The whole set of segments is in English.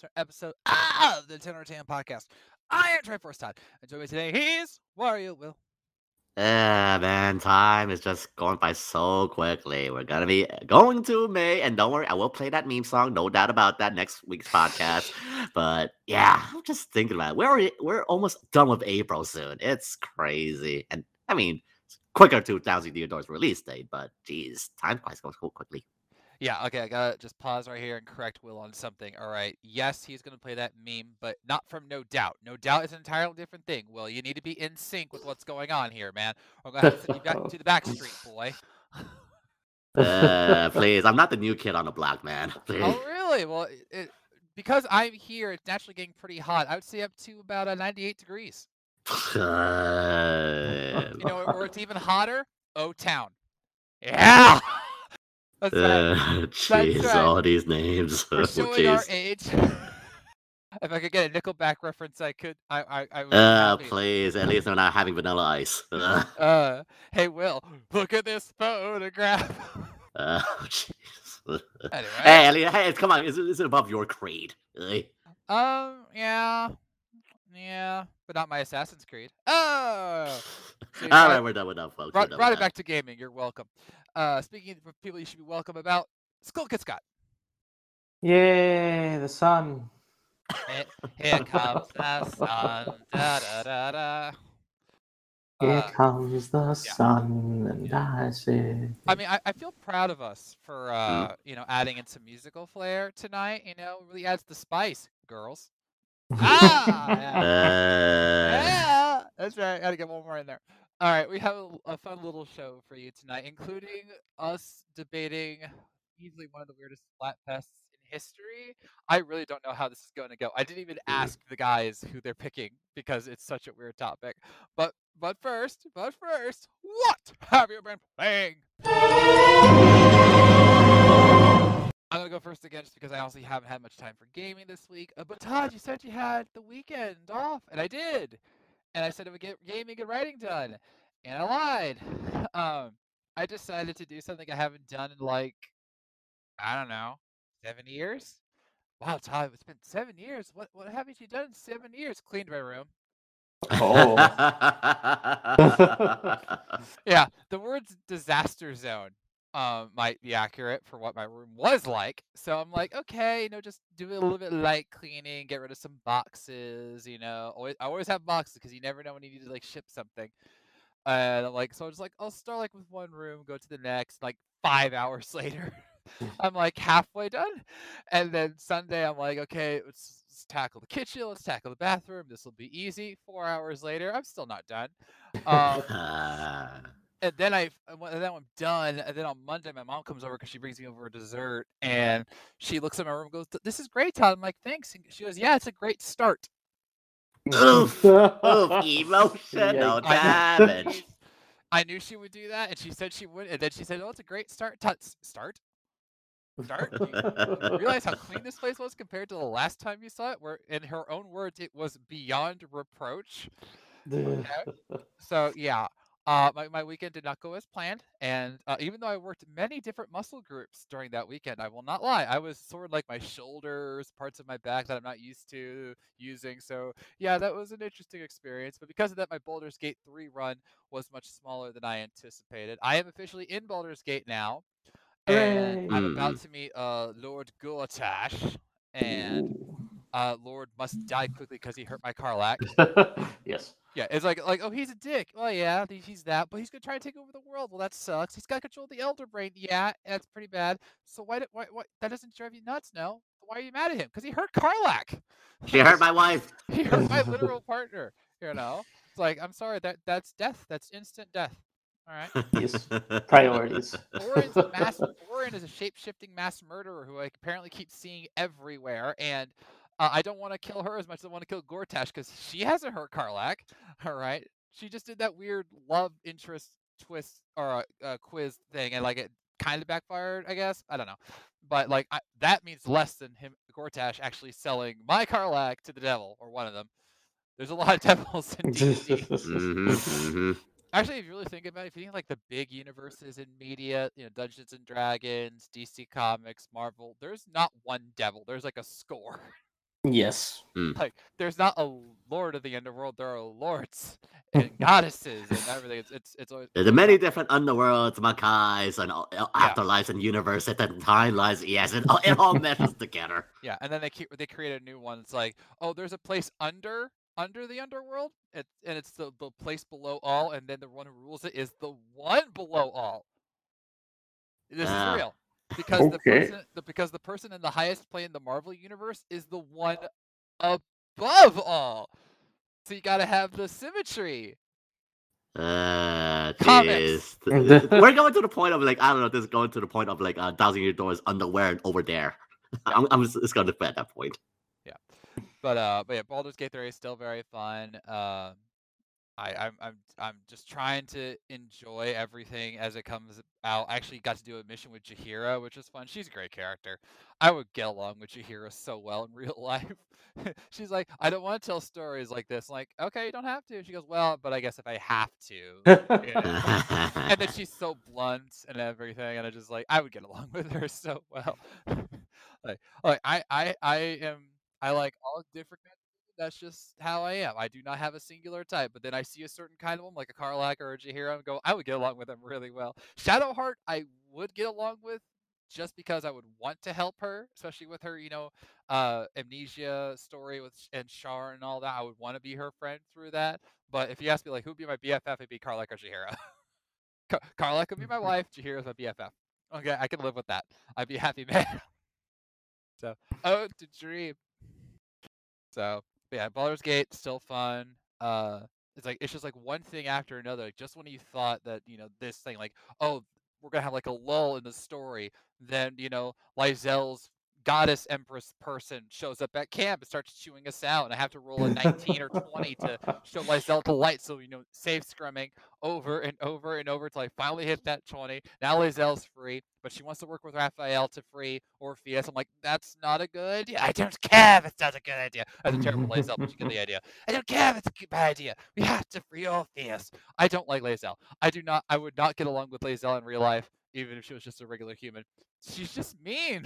to episode of the Tenor Tam Podcast. I am Triforce Todd, and joining me today he's Wario Will. Yeah, man, time is just going by so quickly. We're gonna be going to May, and don't worry, I will play that meme song, no doubt about that, next week's podcast. But yeah, I'm just thinking about it. We're almost done with April soon. It's crazy, and I mean, it's quicker to Thousand Theodore's release date, but geez, time goes so quickly. Yeah, okay, I gotta just pause right here and correct Will on something. All right, yes, he's gonna play that meme, but not from No Doubt. No Doubt is an entirely different thing. Will, you need to be in sync with what's going on here, man. I'm gonna have to send you back to the back street, boy. Please, I'm not the new kid on the block, man. Please. Oh, really? Well, because I'm here, it's naturally getting pretty hot. I would say up to about 98 degrees. You know where it's even hotter? O-Town. Yeah! That's right. That's Jeez, right. all these names. We're Oh, showing our jeez. age. If I could get a Nickelback reference, I could. I would be happy. Please, at least they're not having vanilla ice. Hey Will, look at this photograph. Jeez. Anyway, Hey, come on, is it above your creed? yeah, but not my Assassin's Creed. Oh, so you All right, we're done, folks. We're done with brought it that. back to gaming. You're welcome. Speaking of people you should be welcome about, Skull Kid Scott. Yay, the sun. Here comes the sun. Da da da da. Here comes the yeah. sun, and I say. I mean, I feel proud of us for Hmm. adding in some musical flair tonight. You know, really adds the spice, girls. Yeah. Yeah, that's right. Gotta get one more in there. All right, we have a fun little show for you tonight, including us debating easily one of the weirdest Splatfests in history. I really don't know how this is going to go. I didn't even ask the guys who they're picking because it's such a weird topic. But first, what have you been playing? I'm gonna go first again just because I honestly haven't had much time for gaming this week. But Todd, you said you had the weekend off, and I did. And I said it would get gaming and writing done, and I lied. I decided to do something I haven't done in like, I don't know, 7 years. Wow, Todd, it's been 7 years. What haven't you done in 7 years? Cleaned my room. Oh. Yeah, the words disaster zone might be accurate for what my room was like. So I'm like, okay, just do a little bit of light cleaning, get rid of some boxes, I always have boxes because you never know when you need to like ship something. And I'm like, so I'll start like with one room, go to the next, like 5 hours later. I'm like halfway done. And then Sunday, I'm like, okay, let's tackle the kitchen, let's tackle the bathroom. This will be easy. 4 hours later, I'm still not done. Um, and then I'm done. And then on Monday, my mom comes over because she brings me over a dessert, and she looks at my room and goes, "This is great, Todd." I'm like, "Thanks." And she goes, "Yeah, it's a great start." Oof, emotional damage. I knew she would do that, and she said she would, and then she said, "Oh, it's a great start." Start? Start? You realize how clean this place was compared to the last time you saw it? Where, in her own words, it was beyond reproach. Okay. So yeah, my weekend did not go as planned, and even though I worked many different muscle groups during that weekend, I will not lie, I was sort of like my shoulders, parts of my back that I'm not used to using. So yeah, that was an interesting experience. But because of that, my Baldur's Gate 3 run was much smaller than I anticipated. I am officially in Baldur's Gate now, and Hooray. I'm about to meet Lord Gortash, and Lord must die quickly because he hurt my Karlach. Yes. Yeah, it's like, oh, he's a dick. Oh yeah, he's that, but he's gonna try to take over the world. Well, that sucks. He's got control of the Elder Brain. Yeah, that's pretty bad. So why that doesn't drive you nuts? No. Why are you mad at him? Because he hurt Karlach. She hurt my wife. He hurt my literal partner. It's like, I'm sorry, that's death. That's instant death. All right. Yes. Priorities. Orin is a shape-shifting mass murderer who I apparently keep seeing everywhere, and I don't want to kill her as much as I want to kill Gortash because she hasn't hurt Karlach. All right, she just did that weird love interest twist or quiz thing, and like it kind of backfired, I guess. I don't know, but like that means less than him, Gortash, actually selling my Karlach to the devil or one of them. There's a lot of devils in D&D. Actually, if you really think about it, if you think like the big universes in media, Dungeons and Dragons, DC Comics, Marvel, there's not one devil. There's like a score. Yes. Like, there's not a lord of the underworld. There are lords and goddesses and everything. It's always There's many different underworlds, Makais, and Yeah. afterlives and universes and timelines. Yes, it all meshes together. Yeah, and then they create a new one. It's like, oh, there's a place under the underworld, and it's the place below all, and then the one who rules it is the one below all. This is Ah. real because Okay. because the person in the highest plane in the Marvel universe is the one above all. So you got to have the symmetry. Comics. Jeez. We're going to the point of like, I don't know, this is going to the point of like Thousand Year Door is underwear and over there. Yeah. I'm just going to be at that point. Yeah. But yeah, Baldur's Gate 3 is still very fun. I'm just trying to enjoy everything as it comes out. I actually got to do a mission with Jaheira, which was fun. She's a great character. I would get along with Jaheira so well in real life. She's like, I don't want to tell stories like this. I'm like, okay, you don't have to. She goes, well, but I guess if I have to. You know? And then she's so blunt and everything, and I just like, I would get along with her so well. like I like all different kinds. That's just how I am. I do not have a singular type, but then I see a certain kind of them, like a Karlach or a Jaheira, and go, I would get along with them really well. Shadowheart, I would get along with just because I would want to help her, especially with her, amnesia story with and Char and all that. I would want to be her friend through that. But if you ask me, like, who'd be my BFF, it'd be Karlach or Jaheira. Karlach would be my wife. Jaheira's my BFF. Okay, I can live with that. I'd be a happy man. So, oh, to dream. So, but yeah, Baldur's Gate still fun. It's just like one thing after another. Like, just when you thought that this thing, like, oh, we're gonna have like a lull in the story, then Lysel's goddess empress person shows up at camp and starts chewing us out, and I have to roll a 19 or 20 to show Lysel to light. So save scrumming over and over and over until I finally hit that 20. Now Lysel's free, but she wants to work with Raphael to free Orpheus. I'm like, that's not a good idea. I don't care if it's not a good idea. That's a terrible Lysel, but you get the idea. I don't care if it's a bad idea. We have to free Orpheus. I don't like Lysel. I would not get along with Lysel in real life, even if she was just a regular human. She's just mean.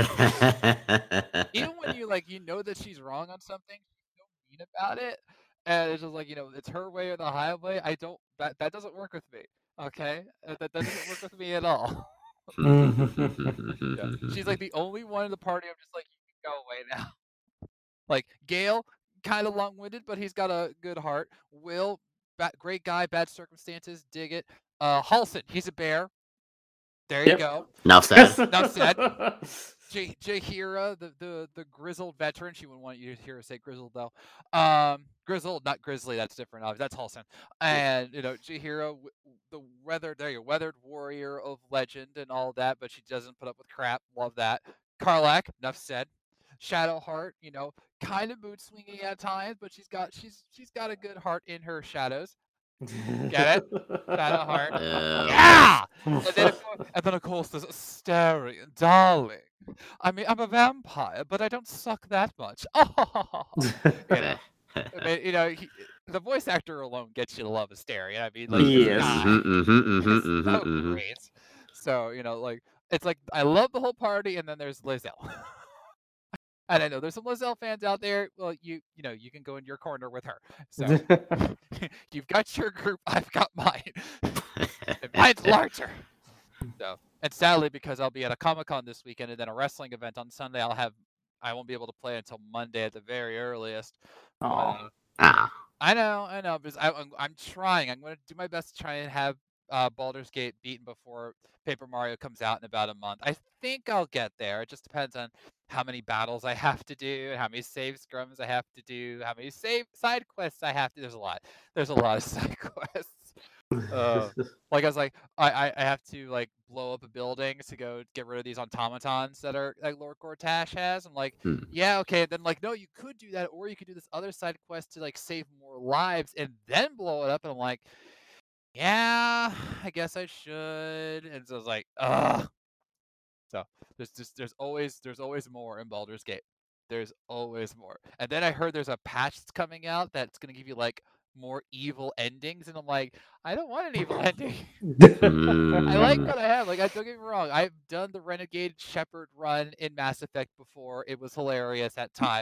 Even when you know that she's wrong on something, she's so mean about it. And it's just like, it's her way or the highway. That doesn't work with me. Okay? That doesn't work with me at all. Yeah. She's like the only one in the party. I'm just like, you can go away now. Like Gale, kind of long-winded, but he's got a good heart. Will, great guy, bad circumstances, dig it. Halsin, he's a bear. There you go. Enough said. Enough said. Jaheira, the grizzled veteran. She wouldn't want you to hear her say grizzled though. Grizzled, not grizzly. That's different. That's Halsin. And Jaheira, the weathered warrior of legend and all that, but she doesn't put up with crap. Love that. Karlach, enough said. Shadowheart, kind of mood swinging at times, but she's got a good heart in her shadows. Get it? Shadowheart. Yeah! And then of course there's Astarion, darling. I mean, I'm a vampire, but I don't suck that much. The voice actor alone gets you to love Astarion. I mean, like, Yes. so great. So it's like I love the whole party, and then there's Lysel. And I know there's some Lysel fans out there. Well, you can go in your corner with her. So you've got your group, I've got mine. And mine's larger. So, and sadly, because I'll be at a Comic-Con this weekend and then a wrestling event on Sunday, I won't be able to play until Monday at the very earliest. Oh. I know, because I'm trying. I'm going to do my best to try and have Baldur's Gate beaten before Paper Mario comes out in about a month. I think I'll get there. It just depends on how many battles I have to do, how many save scrums I have to do, how many side quests I have to. There's a lot of side quests. Like I was like, I have to like blow up a building to go get rid of these automatons that are like Lord Gortash has. I'm like, yeah, okay. Then like, no, you could do that, or you could do this other side quest to like save more lives and then blow it up. And I'm like, yeah, I guess I should. And so I was like, ugh. So there's always more in Baldur's Gate. There's always more. And then I heard there's a patch that's coming out that's gonna give you like more evil endings, and I'm like, I don't want an evil ending. I like what I have. Like, don't get me wrong. I've done the Renegade Shepherd run in Mass Effect before. It was hilarious at times.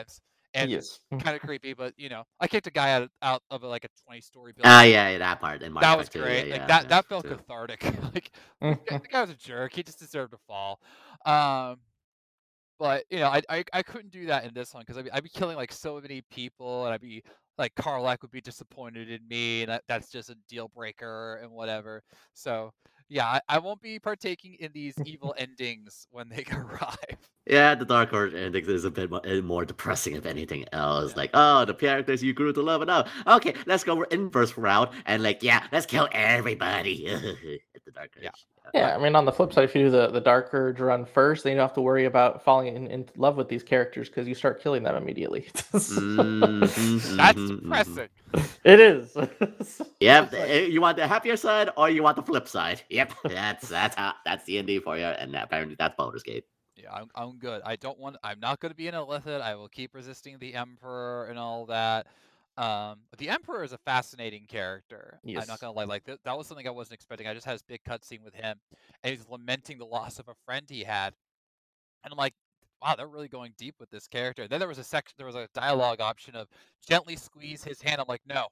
and Yes. kind of creepy. But I kicked a guy out of like a 20-story Ah, building. yeah, that part in Mario That Kart was 2. Yeah, great. Like yeah, that yeah, that felt too. cathartic. Like the guy was a jerk. He just deserved to fall. Um, but I couldn't do that in this one because I'd be killing like so many people, and I'd be like Karlach would be disappointed in me, and that's just a deal breaker and whatever. So yeah, I won't be partaking in these evil endings when they arrive. Yeah, the Dark Horse ending is a bit more depressing, if anything else. Yeah. Like, oh, the characters you grew to love and up. Okay, let's go inverse route and like, yeah, let's kill everybody at the Dark Yeah. Urge. Yeah, I mean, on the flip side, if you do the Dark Urge run first, then you don't have to worry about falling in love with these characters because you start killing them immediately. That's Mhm. depressing. It is. Yep, It's like, you want the happier side or you want the flip side. Yep, that's D&D for you, and apparently that's Baldur's Gate. Yeah, I'm good. I'm not going to be an illithid. I will keep resisting the Emperor and all that. The Emperor is a fascinating character. I'm not yes. gonna lie. Like that was something I wasn't expecting. I just had this big cutscene with him, and he's lamenting the loss of a friend he had, and I'm like, wow, they're really going deep with this character. Then there was a dialogue option of gently squeeze his hand. I'm like, no,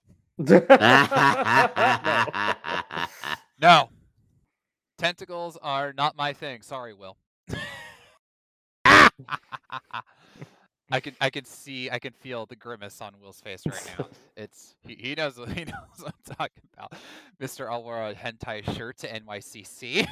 No. no, tentacles are not my thing. Sorry, Will. I can feel the grimace on Will's face right now. He knows he knows what I'm talking about. Mr. I'll wear a hentai shirt to NYCC.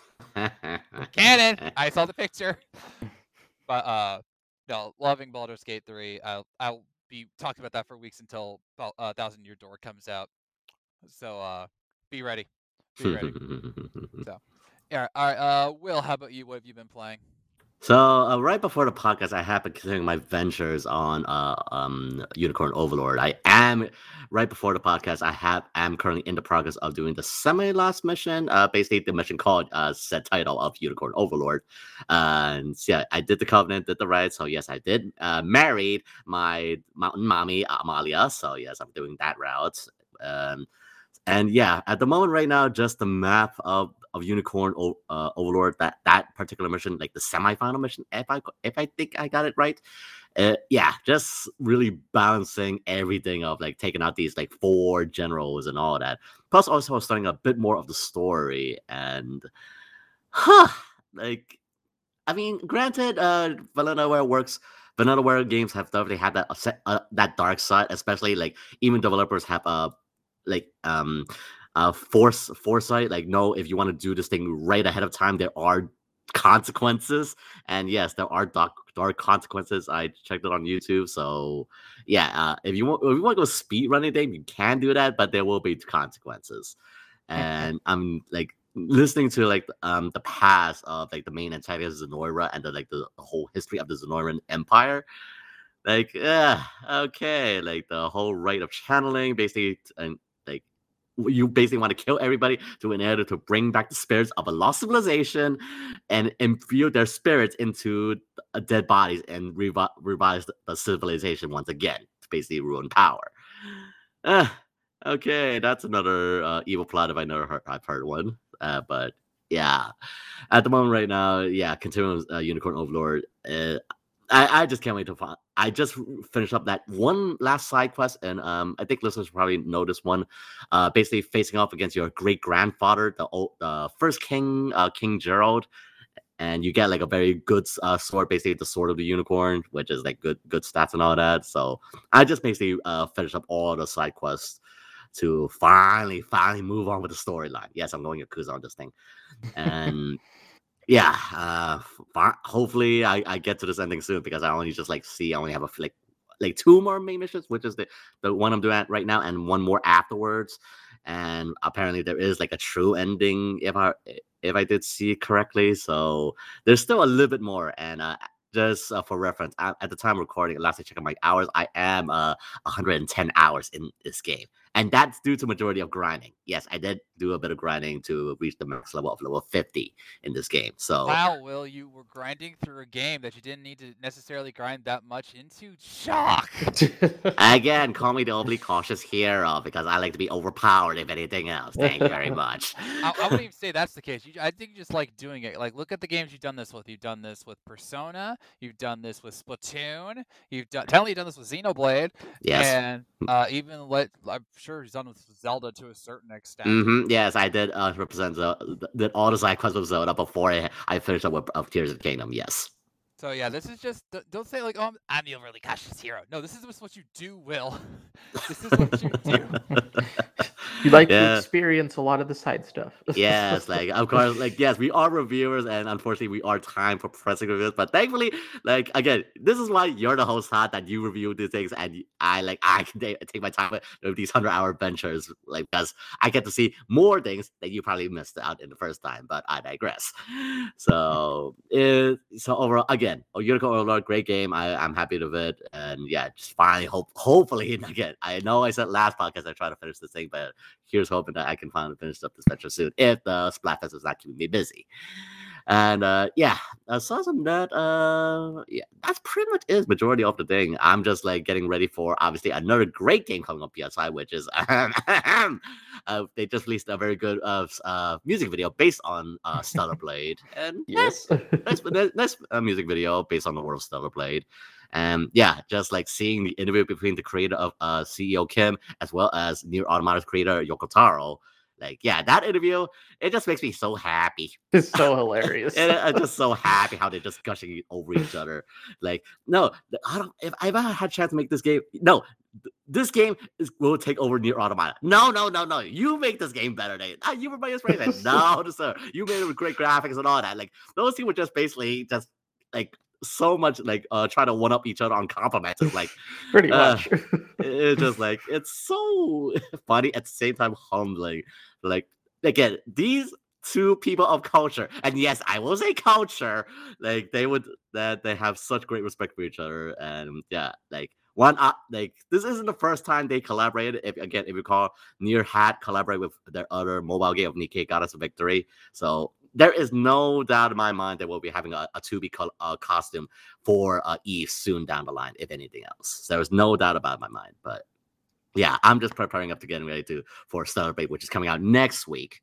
Canon. I saw the picture. But no, loving Baldur's Gate 3. I'll be talking about that for weeks until Thousand Year Door comes out. So be ready. Be ready. So yeah, all right. Will, how about you? What have you been playing? So right before the podcast, I have been continuing my ventures on Unicorn Overlord. I am right before the podcast. Am currently in the progress of doing the semi last mission. Basically the mission called said title of Unicorn Overlord. And yeah, I did the covenant, did the rite. So yes, I did married my mountain mommy Amalia. So yes, I'm doing that route. Um, and yeah, at the moment right now, just the map of Unicorn Overlord, that particular mission, like the semifinal mission, if I think I got it right. Yeah, just really balancing everything of like taking out these like 4 generals and all that. Plus, also starting a bit more of the story and, huh, like I mean, granted, Vanillaware works. Vanillaware games have definitely had that dark side, especially like even developers have like foresight. Like, no, if you want to do this thing right ahead of time, there are consequences, and yes, there are dark consequences. I checked it on YouTube, so yeah, if you want to go speed running thing, you can do that, but there will be consequences. And I'm like listening to like the past of like the main antagonist Zenoira and the whole history of the Zenoiran Empire. Like, yeah, okay, like the whole rite of channeling, basically, and like you basically want to kill everybody in order to bring back the spirits of a lost civilization and infuse their spirits into dead bodies and revise the civilization once again to basically ruin power. Uh, okay, that's another evil plot if I've heard one. But yeah, at the moment right now, yeah, continuing Unicorn Overlord. I just can't wait to find. I just finished up that one last side quest, and I think listeners probably know this one. Basically, facing off against your great grandfather, the first king, King Gerald, and you get like a very good sword, basically the sword of the unicorn, which is like good stats and all that. So I just basically finished up all the side quests to finally move on with the storyline. Yes, I'm going Yakuza on this thing, and yeah, hopefully I get to this ending soon because I only just like I only have like 2 more main missions, which is the one I'm doing right now, and 1 more afterwards. And apparently there is like a true ending if I did see it correctly. So there's still a little bit more. And just for reference, at the time of recording, last I checked my hours, I am 110 hours in this game. And that's due to majority of grinding. Yes, I did do a bit of grinding to reach the max level of level 50 in this game. So Wow, Will, you were grinding through a game that you didn't need to necessarily grind that much into? Shock! again, call me the overly cautious hero because I like to be overpowered if anything else. Thank you very much. I wouldn't even say that's the case. I think you just like doing it. Like, look at the games you've done this with. You've done this with Persona. You've done this with Splatoon. You've done this with Xenoblade. Yes. And I'm sure you've done this with Zelda to a certain extent. Yes, I did represent did all the side quests of Zelda before I finished up with Tears of the Kingdom. Yes. So yeah, this is just don't say like, oh, I'm the overly cautious hero. No, this is just what you do, Will. This is what you do. You like to experience a lot of the side stuff. Yes, like of course, like yes, we are reviewers, and unfortunately, we are time for pressing reviews. But thankfully, like again, this is why you're the host, Hot, that you review these things, and I can take my time with these 100-hour ventures, like because I get to see more things that you probably missed out in the first time. But I digress. So overall, again, Unicorn Overlord, great game. I'm happy with it, and yeah, just finally hopefully, and again, I know I said last podcast I try to finish this thing, but here's hoping that I can finally finish up this venture soon if the Splatfest is not keeping me busy. And aside from that, yeah, that's pretty much is majority of the thing. I'm just like getting ready for obviously another great game coming on PSI, which is they just released a very good music video based on Stellar Blade, and yes, nice music video based on the world of Stellar Blade. And yeah, just like seeing the interview between the creator of CEO Kim as well as Nier Automata's creator Yoko Taro. Like, yeah, that interview, it just makes me so happy. It's so hilarious. And I'm just so happy how they're just gushing over each other. Like, no, if I ever had a chance to make this game, no, this game will take over Nier Automata. No. You make this game better, Nate. You were my inspiration. No, sir. You made it with great graphics and all that. Like, those two were just basically just like so much like try to one up each other on compliments. It's like pretty much. It's just like it's so funny at the same time humbling. Like again, these two people of culture, and yes, I will say culture, like they have such great respect for each other, and yeah, like like this isn't the first time they collaborated. If you recall, Nier had collaborated with their other mobile game of Nikkei Goddess of Victory, so there is no doubt in my mind that we'll be having a 2B costume for Eve soon down the line, if anything else. There's no doubt about my mind. But yeah, I'm just preparing up to getting ready for Stellar Blade, which is coming out next week.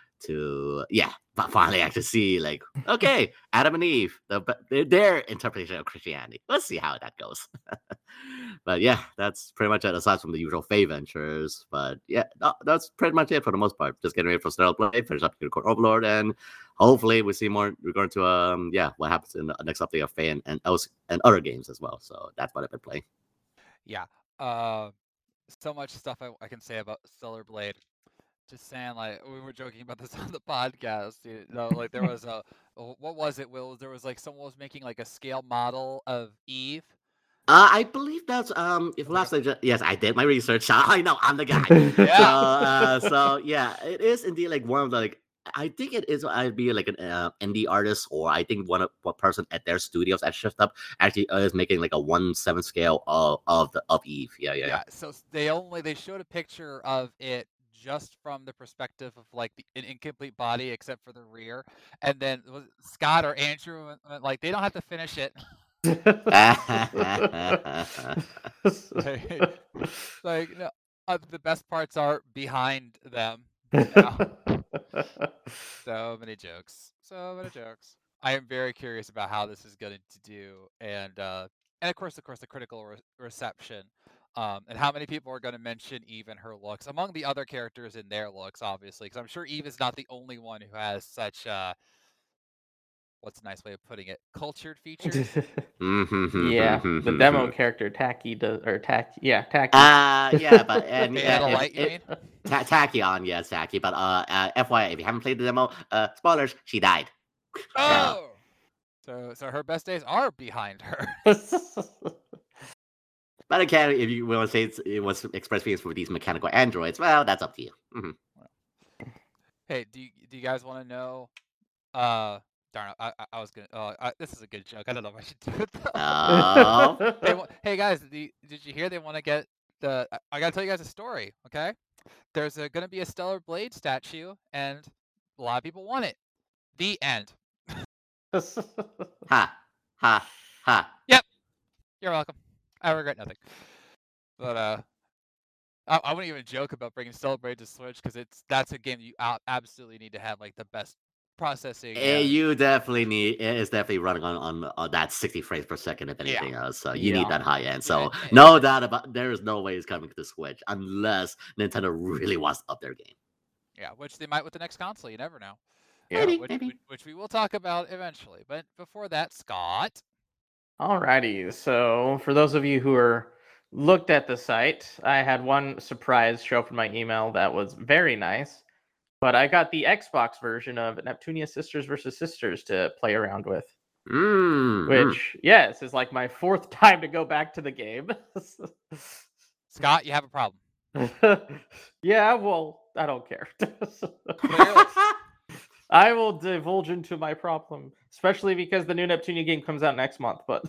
But finally actually see like, okay, Adam and Eve, their interpretation of Christianity. Let's see how that goes. But yeah, that's pretty much it aside from the usual Fae ventures. But yeah, that's pretty much it for the most part. Just getting ready for Stellar Blade, finish up Unicorn Overlord, and hopefully we see more regarding to what happens in the next update of Fae and other games as well. So that's what I've been playing. Yeah. So much stuff I can say about Stellar Blade. Just saying, like, we were joking about this on the podcast. You know, like there was what was it, Will? There was like someone was making like a scale model of Eve. I believe that's if last yes, I did my research. I know I'm the guy. Yeah. So yeah, it is indeed like one of the like I think it is I'd be like an indie artist, or I think one person at their studios at Shift Up actually is making like a 1/7 scale of Eve. Yeah. So they showed a picture of it just from the perspective of like an incomplete body except for the rear, and then Scott or Andrew like they don't have to finish it. like no, the best parts are behind them. You know? So many jokes. I am very curious about how this is going to do, and of course, the critical reception. And how many people are going to mention Eve and her looks among the other characters in their looks, obviously, because I'm sure Eve is not the only one who has such what's a nice way of putting it, cultured features. Yeah, the demo character Tacky does, or Tacky. Yeah, but Tachyon, yes, Tacky. But FYI, if you haven't played the demo, spoilers, she died. Oh, so her best days are behind her. But again, if you want to say it was express feelings for these mechanical androids, well, that's up to you. Hey, do you guys want to know? Darn it, I was gonna. This is a good joke. I don't know if I should do it though. Oh. Hey guys, did you hear they want to get I gotta tell you guys a story, okay? There's gonna be a Stellar Blade statue, and a lot of people want it. The end. Ha ha ha. Yep. You're welcome. I regret nothing. But I wouldn't even joke about bringing Stellar Blade to Switch because that's a game you absolutely need to have like the best processing. You definitely need it's definitely running on that 60 frames per second if anything else. So you need that high end. So no doubt about there is no way it's coming to the Switch unless Nintendo really wants to up their game. Yeah, which they might with the next console. You never know. Yeah. Which we will talk about eventually. But before that, Scott. Alrighty, so for those of you who are looked at the site, I had one surprise show up in my email that was very nice, but I got the Xbox version of Neptunia Sisters vs. Sisters to play around with. Which, yes, is like my 4th time to go back to the game. Scott, you have a problem. Yeah, well, I don't care. Clearly. I will divulge into my problem, especially because the new Neptunia game comes out next month. But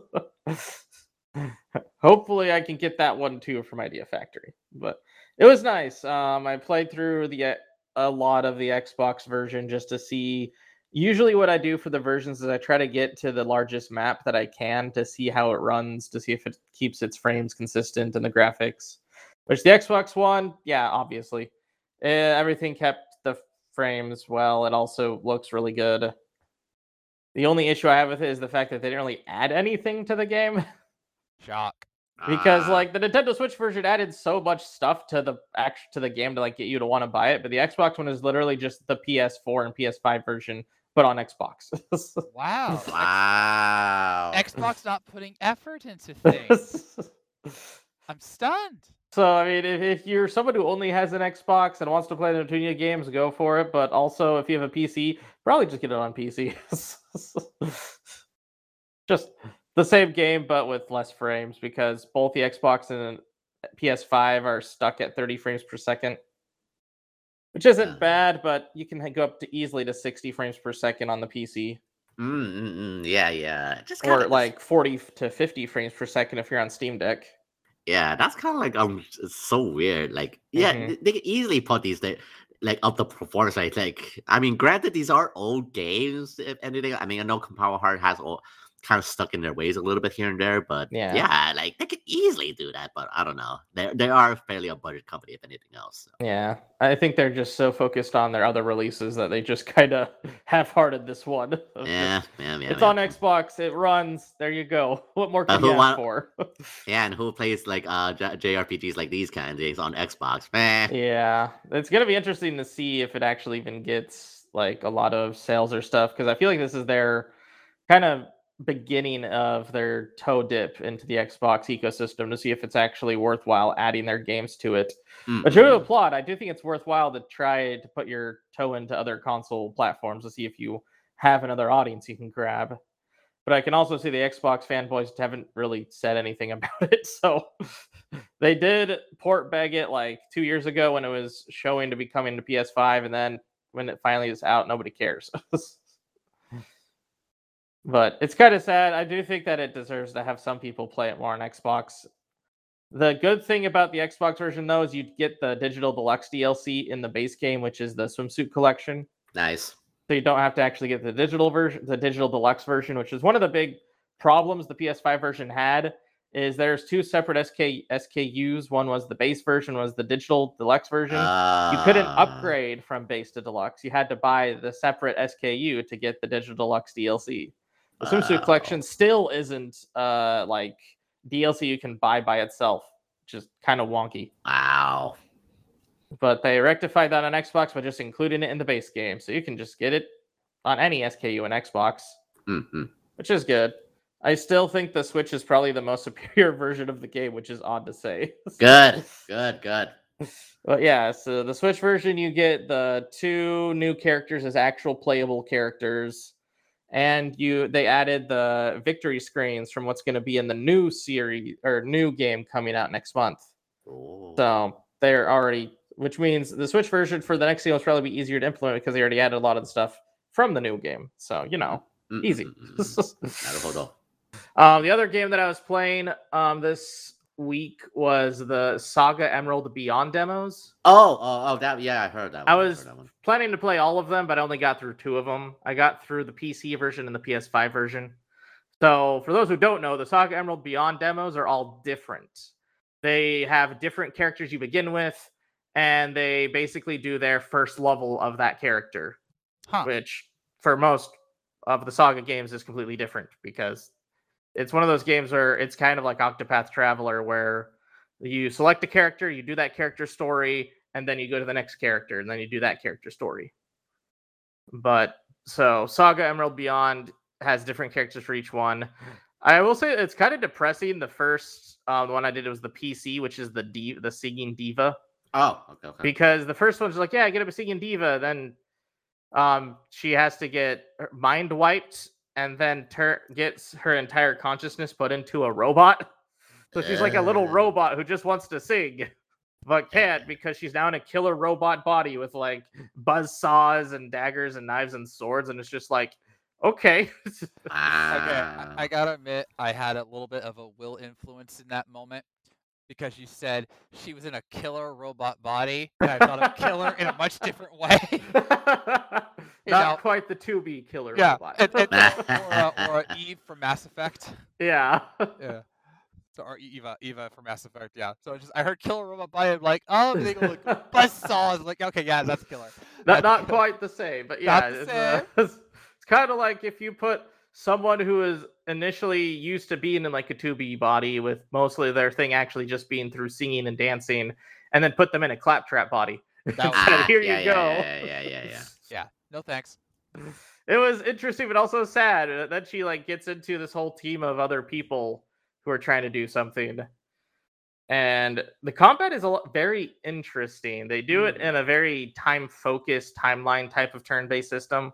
hopefully, I can get that one too from Idea Factory. But it was nice. I played through a lot of the Xbox version just to see. Usually, what I do for the versions is I try to get to the largest map that I can to see how it runs, to see if it keeps its frames consistent and the graphics. Which the Xbox One, yeah, obviously, everything kept the frames well. It also looks really good. The only issue I have with it is the fact that they didn't really add anything to the game. Shock. Because like the Nintendo Switch version added so much stuff to the game to like get you to want to buy it, but the Xbox one is literally just the PS4 and PS5 version but on Xbox. Wow. Wow. Xbox not putting effort into things. I'm stunned. So, I mean, if you're someone who only has an Xbox and wants to play the Neptunia games, go for it. But also, if you have a PC, probably just get it on PC. Just the same game, but with less frames, because both the Xbox and PS5 are stuck at 30 frames per second. Which isn't bad, but you can go up to easily to 60 frames per second on the PC. Yeah. Or like 40 to 50 frames per second if you're on Steam Deck. Yeah, that's kind of like it's so weird. Like, yeah, they can easily put these like up the performance. Like, I mean, granted, these are old games. If anything, I mean, I know Power Heart has kind of stuck in their ways a little bit here and there, but yeah, like they could easily do that. But I don't know. They are fairly a budget company, if anything else. So. Yeah, I think they're just so focused on their other releases that they just kind of half-hearted this one. Yeah. It's on Xbox. It runs. There you go. What more can you ask for? Yeah, and who plays like JRPGs like these kind of things on Xbox? Man. Yeah, it's gonna be interesting to see if it actually even gets like a lot of sales or stuff, because I feel like this is their kind of beginning of their toe dip into the Xbox ecosystem to see if it's actually worthwhile adding their games to it. But true to applaud, I do think it's worthwhile to try to put your toe into other console platforms to see if you have another audience you can grab. But I can also see the Xbox fanboys haven't really said anything about it. So they did port bag it like 2 years ago when it was showing to be coming to PS5, and then when it finally is out, nobody cares. But it's kind of sad. I do think that it deserves to have some people play it more on Xbox. The good thing about the Xbox version, though, is you get the digital deluxe DLC in the base game, which is the swimsuit collection. Nice. So you don't have to actually get the digital version, the digital deluxe version, which is one of the big problems the PS5 version had. Is there's 2 separate SKUs. One was the base version, was the digital deluxe version. You couldn't upgrade from base to deluxe. You had to buy the separate SKU to get the digital deluxe DLC. The swimsuit collection still isn't like DLC you can buy by itself, which is kind of wonky. Wow. But they rectified that on Xbox by just including it in the base game, so you can just get it on any SKU on Xbox, which is good. I still think the Switch is probably the most superior version of the game, which is odd to say. Good. But yeah, so the Switch version, you get the 2 new characters as actual playable characters. And they added the victory screens from what's going to be in the new series or new game coming out next month. Ooh. So they're already, which means the Switch version for the next game will probably be easier to implement because they already added a lot of the stuff from the new game. So, easy. The The other game that I was playing this week was the Saga Emerald Beyond demos. That, yeah, I heard that one. I I was heard that one. planning to play all of them, but I only got through 2 of them. I got through the PC version and the PS5 version. So, for those who don't know, the Saga Emerald Beyond demos are all different. They have different characters you begin with, and they basically do their first level of that character, which for most of the Saga games is completely different because it's one of those games where it's kind of like Octopath Traveler, where you select a character, you do that character story, and then you go to the next character, and then you do that character story. But so Saga Emerald Beyond has different characters for each one. I will say it's kind of depressing. The first one I did was the PC, which is the singing diva. Oh, okay. Because the first one's like, yeah, get up a singing diva. Then she has to get mind wiped and then gets her entire conscissness put into a robot. So she's like a little robot who just wants to sing, but can't because she's now in a killer robot body with like buzz saws and daggers and knives and swords. And it's just like, okay. Okay, I gotta admit, I had a little bit of a will influence in that moment because you said she was in a killer robot body, and I thought of killer in a much different way. Not quite the 2B killer robot. or Eve from Mass Effect. Yeah. Yeah. So, or Eva from Mass Effect. Yeah. So I heard killer robot body. I'm like, oh, they go like buzzsaws. Like, okay, yeah, that's killer. Not quite the same, but yeah, it's kind of like if you put someone who is initially used to being in like a 2B body with mostly their thing actually just being through singing and dancing, and then put them in a claptrap body. Here you go. Yeah. No thanks. It was interesting, but also sad that she like gets into this whole team of other people who are trying to do something. And the combat is very interesting. They do it in a very time-focused, timeline type of turn-based system,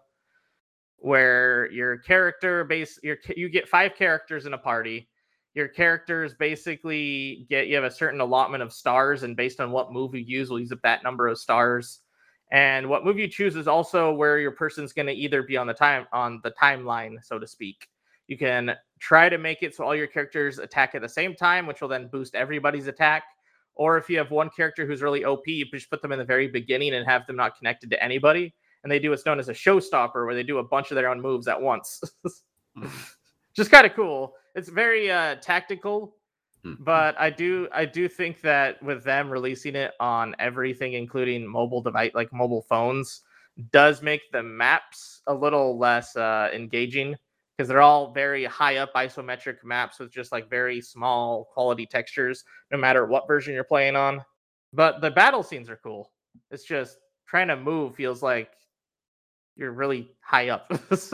where your character you get 5 characters in a party. Your characters basically you have a certain allotment of stars, and based on what move you use, we'll use up that number of stars. And what move you choose is also where your person's going to either be on the timeline, so to speak. You can try to make it so all your characters attack at the same time, which will then boost everybody's attack. Or if you have one character who's really OP, you just put them in the very beginning and have them not connected to anybody. And they do what's known as a showstopper, where they do a bunch of their own moves at once. Just kind of cool. It's very tactical, but I do think that with them releasing it on everything, including mobile device, like mobile phones, does make the maps a little less engaging, because they're all very high up isometric maps with just like very small quality textures, no matter what version you're playing on. But the battle scenes are cool. It's just trying to move feels like you're really high up. So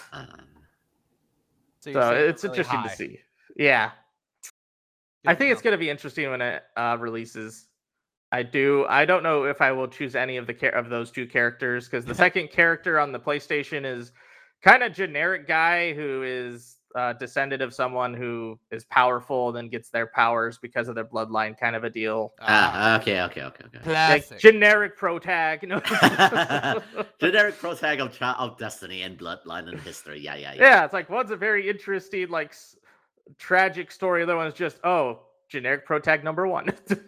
it's really interesting to see. Yeah. I think it's going to be interesting when it releases. I don't know if I will choose any of those 2 characters, because the second character on the PlayStation is kind of generic guy who is descendant of someone who is powerful and then gets their powers because of their bloodline, kind of a deal. Okay. Like generic protag. Generic protag of Destiny and Bloodline and history. Yeah. Yeah, it's like one's a very interesting, like tragic story. The other one's just generic protag number 1.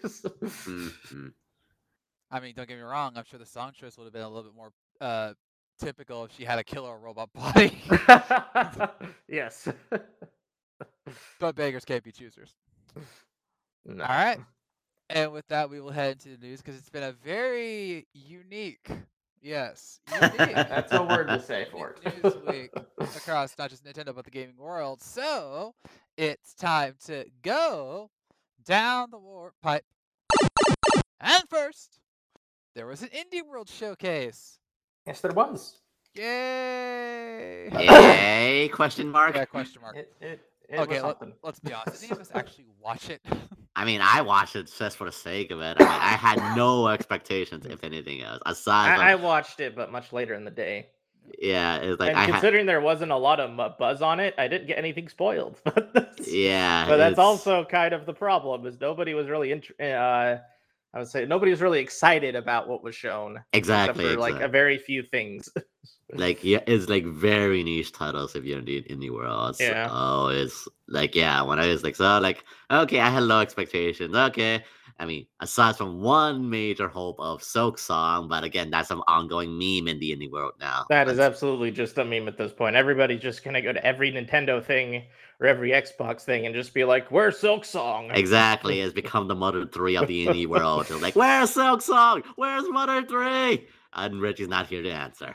I mean, don't get me wrong. I'm sure the song choice would have been a little bit more typical if she had a killer robot body. Yes. But beggars can't be choosers. No. All right. And with that, we will head into the news, because it's been a very unique, that's a word to say for it, news week across not just Nintendo but the gaming world. So it's time to go down the warp pipe. And first, there was an Indie World showcase. Yes, there was. Yay! Yay? Question mark? Yeah, question mark. Okay, let's be honest. Did any of us actually watch it? I mean, I watched it just for the sake of it. I mean, I had no expectations, if anything else. Aside from, I watched it, but much later in the day. Yeah, it was like, and considering there wasn't a lot of buzz on it, I didn't get anything spoiled. Yeah, but that's also kind of the problem, is nobody was really I would say nobody's really excited about what was shown, except Exactly, for like a exactly. very few things. Like yeah, it's like very niche titles if you're in the indie world. Yeah. So it's like yeah, when I was like so like okay, I had low expectations. Okay. I mean, aside from one major hope of Silk Song, but again, that's some ongoing meme in the indie world now. That is But absolutely just a meme at this point. Everybody's just gonna go to every Nintendo thing or every Xbox thing and just be like, "Where's Silk Song?" exactly, it's become the Mother 3 of the indie world. It's like, where's Silk Song? Where's Mother 3? And Reggie's not here to answer.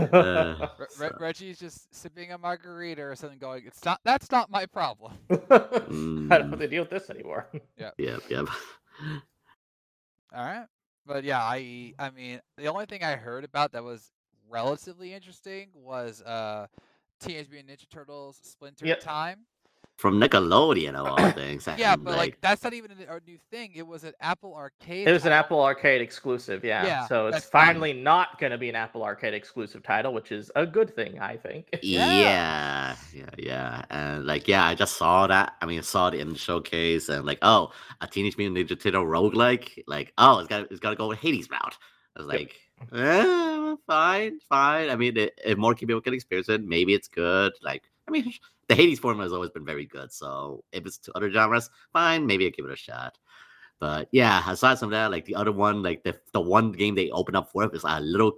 So, Reggie's just sipping a margarita or something, going, "It's not. That's not my problem." I don't have mm, to deal with this anymore. Yeah. yep. All right. But yeah, I mean, the only thing I heard about that was relatively interesting was Teenage Mutant Ninja Turtles Splinter Yep. Time. From Nickelodeon of all things. Yeah, And but like like that's not even a new thing. It was an Apple Arcade It was an title. Apple Arcade exclusive, yeah. Yeah, So it's that's finally not going to be an Apple Arcade exclusive title, which is a good thing, I think. Yeah. yeah. And like, yeah, I just saw that. I mean, I saw it in the showcase and like, oh, a Teenage Mutant Ninja Turtle roguelike. Like, oh, it's gotta go with Hades route. I was Yep. like, fine. I mean, if more people can experience it, maybe it's good. Like, I mean, the Hades formula has always been very good. So if it's to other genres, fine, maybe I'll give it a shot. But yeah, aside from that, like the other one, like the one game they opened up for it is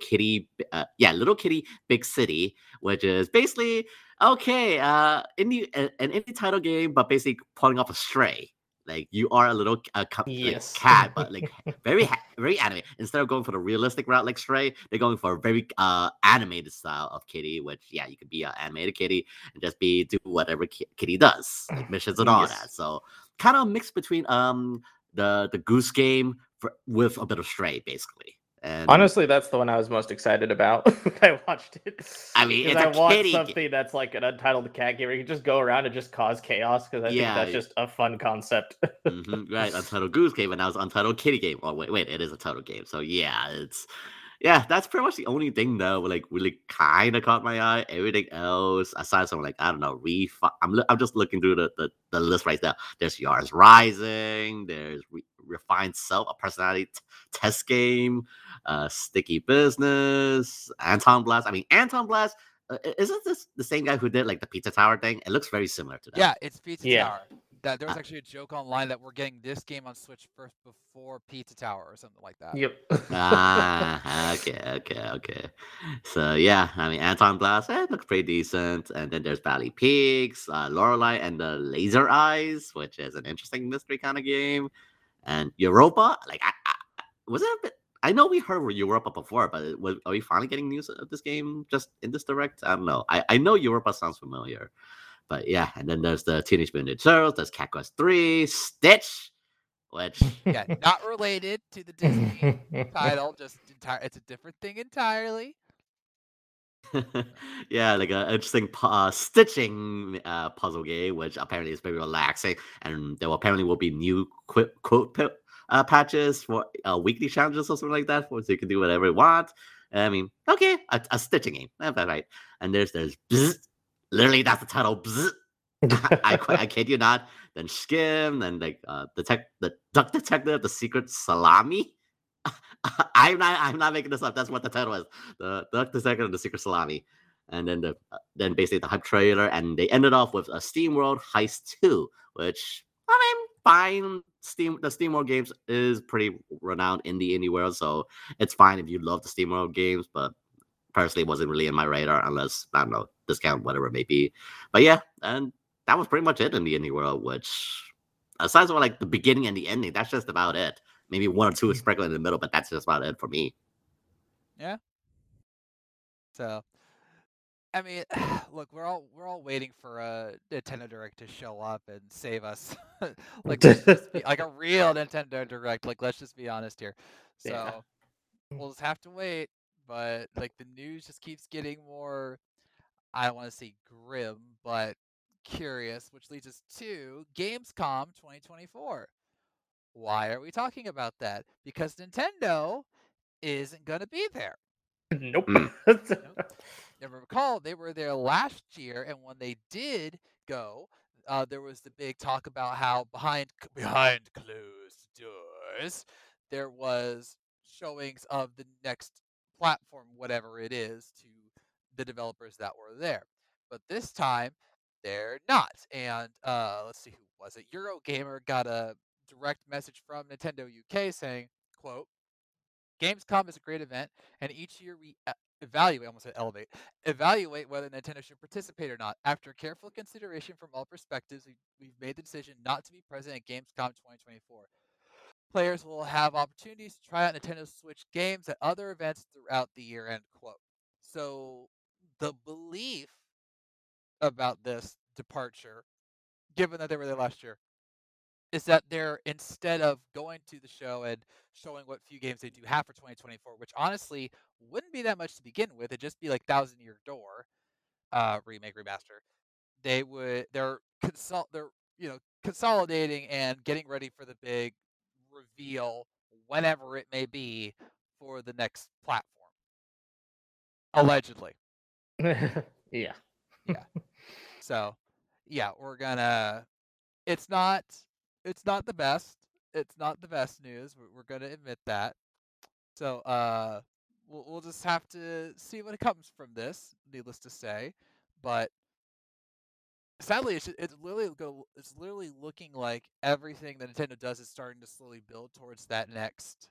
Little Kitty Big City, which is basically okay, an indie title game, but basically pulling off a Stray. Like you are a little like Yes. cat, but like very anime. Instead of going for the realistic route like Stray, they're going for a very animated style of kitty, which yeah, you could be an animated kitty and just do whatever kitty does, like missions and all Yes. that. So kind of mix between the Goose Game with a bit of Stray, basically. And Honestly, that's the one I was most excited about when I watched it. I mean, Because it's I a want kitty. something that's like an untitled cat game where you can just go around and just cause chaos. Because I think Yeah. that's just a fun concept. Right, Untitled Goose Game, and now it's Untitled Kitty Game. Oh wait, it is a title game. So yeah, that's pretty much the only thing though. Like really kind of caught my eye. Everything else, aside from like I don't know, I'm just looking through the list right now. There's Yars Rising. There's Refined Self, a personality test game. Sticky Business. Anton Blast. I mean, Anton Blast. Isn't this the same guy who did like the Pizza Tower thing? It looks very similar to that. Yeah, it's Pizza Yeah. Tower. That there was actually a joke online that we're getting this game on Switch first before Pizza Tower or something like that. Yep. Okay. So yeah, I mean Anton Blast, looks pretty decent. And then there's Valley Peaks, Lorelei and the Laser Eyes, which is an interesting mystery kind of game. And Europa, like was it a bit? I know we heard Europa before, but are we finally getting news of this game just in this direct? I don't know. I know Europa sounds familiar, but yeah. And then there's the Teenage Mutant Ninja Turtles. There's Cat Quest 3, Stitch, which Yeah, not related to the Disney title, just it's a different thing entirely. yeah, like an interesting stitching puzzle game, which apparently is very relaxing, and there apparently will be new patches for weekly challenges or something like that, so you can do whatever you want. I mean, okay, a stitching game, right? And there's Bzz. Literally that's the title. Bzz. I kid you not. Then Skim, then like the Duck Detective, the Secret Salami. I'm not making this up. That's what the title is. The Duck Detective, the Secret Salami, and then then basically the hype trailer, and they ended off with a SteamWorld Heist 2, which I mean, fine. The SteamWorld games is pretty renowned in the indie world, so it's fine if you love the SteamWorld games. But personally, it wasn't really in my radar unless I don't know discount whatever it may be. But yeah, and that was pretty much it in the indie world. Which aside from like the beginning and the ending, that's just about it. Maybe one or two is sprinkled in the middle, but that's just about it for me. Yeah. So, I mean, look, we're all waiting for a Nintendo Direct to show up and save us. Like let's just be, like a real Nintendo Direct. Like let's just be honest here. So Yeah. we'll just have to wait. But like the news just keeps getting more. I don't want to say grim, but curious, which leads us to Gamescom 2024. Why are we talking about that? Because Nintendo isn't going to be there. Nope. If I recall, they were there last year, and when they did go, there was the big talk about how behind closed doors, there was showings of the next platform, whatever it is, to the developers that were there. But this time, they're not. And let's see, who was it? Eurogamer got a direct message from Nintendo UK saying, quote, Gamescom is a great event, and each year we evaluate, almost said elevate, evaluate whether Nintendo should participate or not. After careful consideration from all perspectives, we've made the decision not to be present at Gamescom 2024. Players will have opportunities to try out Nintendo Switch games at other events throughout the year, end quote. So the belief about this departure, given that they were there last year, is that they're, instead of going to the show and showing what few games they do have for 2024, which honestly wouldn't be that much to begin with, it'd just be like Thousand Year Door remake remaster. They're consolidating and getting ready for the big reveal, whenever it may be, for the next platform. Allegedly. Yeah. Yeah. So, yeah, we're gonna. It's not. It's not the best. It's not the best news. We're gonna admit that. So, we'll just have to see what comes from this. Needless to say, but sadly, it's literally looking like everything that Nintendo does is starting to slowly build towards that next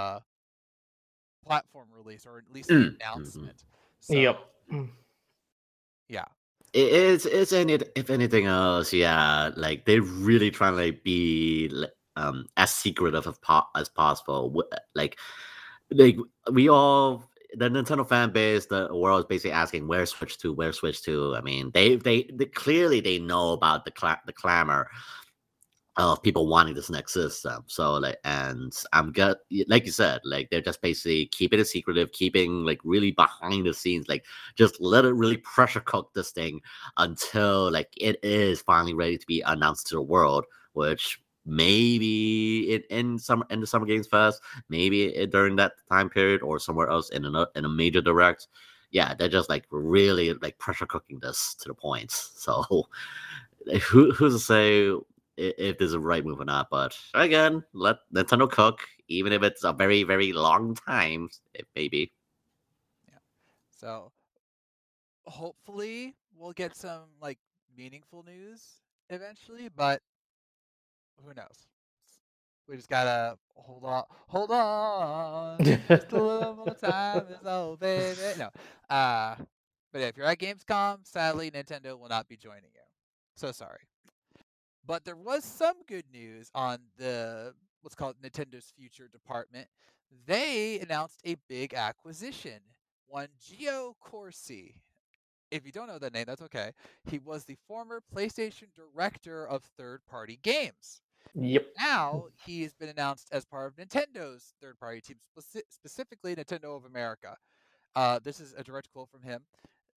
platform release, or at least the Mm, mhm. announcement. Yep. So, yeah. It's any if anything else, yeah, like they're really trying to like be as secretive as possible. Like we all the Nintendo fan base, the world is basically asking where Switch to, where Switch to. I mean, they clearly they know about the clamor of people wanting this next system. So like, and I'm good, like you said, like they're just basically keeping it secretive, keeping like really behind the scenes, like just let it really pressure cook this thing until like it is finally ready to be announced to the world, which maybe in the Summer Games Fest, maybe during that time period, or somewhere else in a major direct. Yeah, they're just like really like pressure cooking this to the point. So like, who's to say if this is a right move or not? But again, let Nintendo cook, even if it's a very, very long time, it may be. Yeah. So hopefully we'll get some like meaningful news eventually, but who knows? We just gotta hold on, just a little more time is all, baby. No, but yeah, if you're at Gamescom, sadly Nintendo will not be joining you. So sorry. But there was some good news on the what's called Nintendo's Future department. They announced a big acquisition. One Gio Corsi. If you don't know that name, that's okay. He was the former PlayStation director of third-party games. Yep. Now he has been announced as part of Nintendo's third-party team, specifically Nintendo of America. This is a direct quote from him.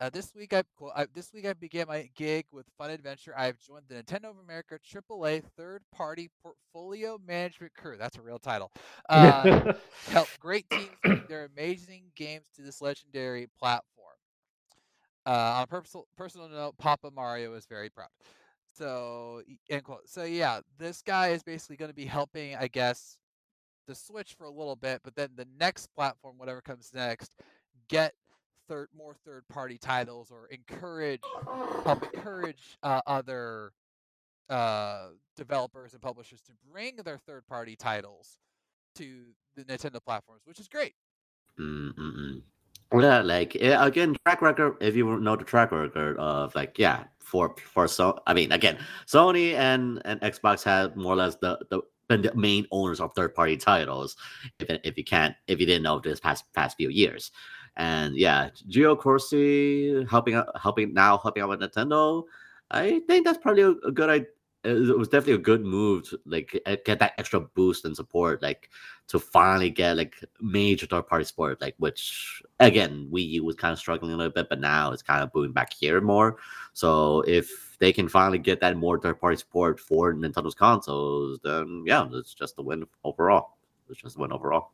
This week I began my gig with Fun Adventure. I have joined the Nintendo of America AAA third-party portfolio management crew. That's a real title. To help great teams bring their amazing games to this legendary platform. On a personal note, Papa Mario is very proud. So, end quote. So yeah, this guy is basically going to be helping, I guess, the Switch for a little bit, but then the next platform, whatever comes next, get more third party titles, or help encourage other developers and publishers to bring their third party titles to the Nintendo platforms, which is great. Mm-mm. Yeah, like again, track record. If you know the track record of like, yeah, I mean, again, Sony and Xbox had more or less been the main owners of third party titles. If you didn't know this past few years, and yeah, Gio Corsi helping out with Nintendo. I think that's probably a good idea. It was definitely a good move to like get that extra boost and support, like to finally get like major third party support, like which again Wii U was kind of struggling a little bit, but now it's kind of booming back here more. So if they can finally get that more third party support for Nintendo's consoles, then yeah, it's just a win overall. It's just a win overall.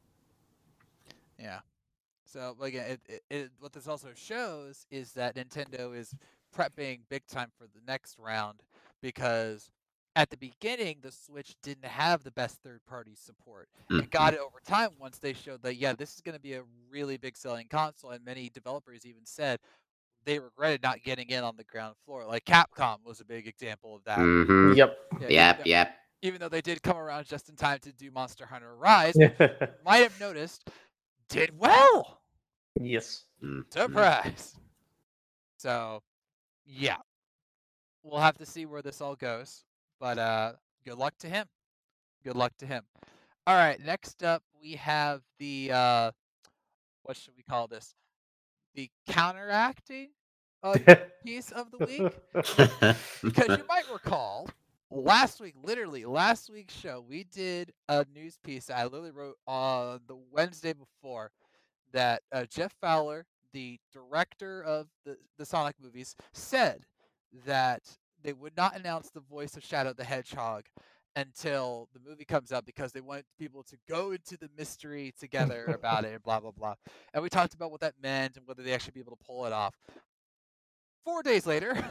Yeah. So again, what this also shows is that Nintendo is prepping big time for the next round, because at the beginning, the Switch didn't have the best third-party support. Mhm. It got it over time once they showed that, yeah, this is going to be a really big selling console, and many developers even said they regretted not getting in on the ground floor. Like Capcom was a big example of that. Mhm. Yep. Yeah, Yep. even though they did come around just in time to do Monster Hunter Rise, which you might have noticed did well. Yes. Mhm. Surprise. So, yeah. We'll have to see where this all goes. But good luck to him. Good luck to him. All right, next up we have the what should we call this? The counteracting piece of the week. Because you might recall last week, literally last week's show, we did a news piece that I literally wrote on the Wednesday before that Jeff Fowler, the director of the Sonic movies, said that they would not announce the voice of Shadow the Hedgehog until the movie comes out because they want people to go into the mystery together about it and blah blah blah. And we talked about what that meant and whether they actually be able to pull it off. 4 days later,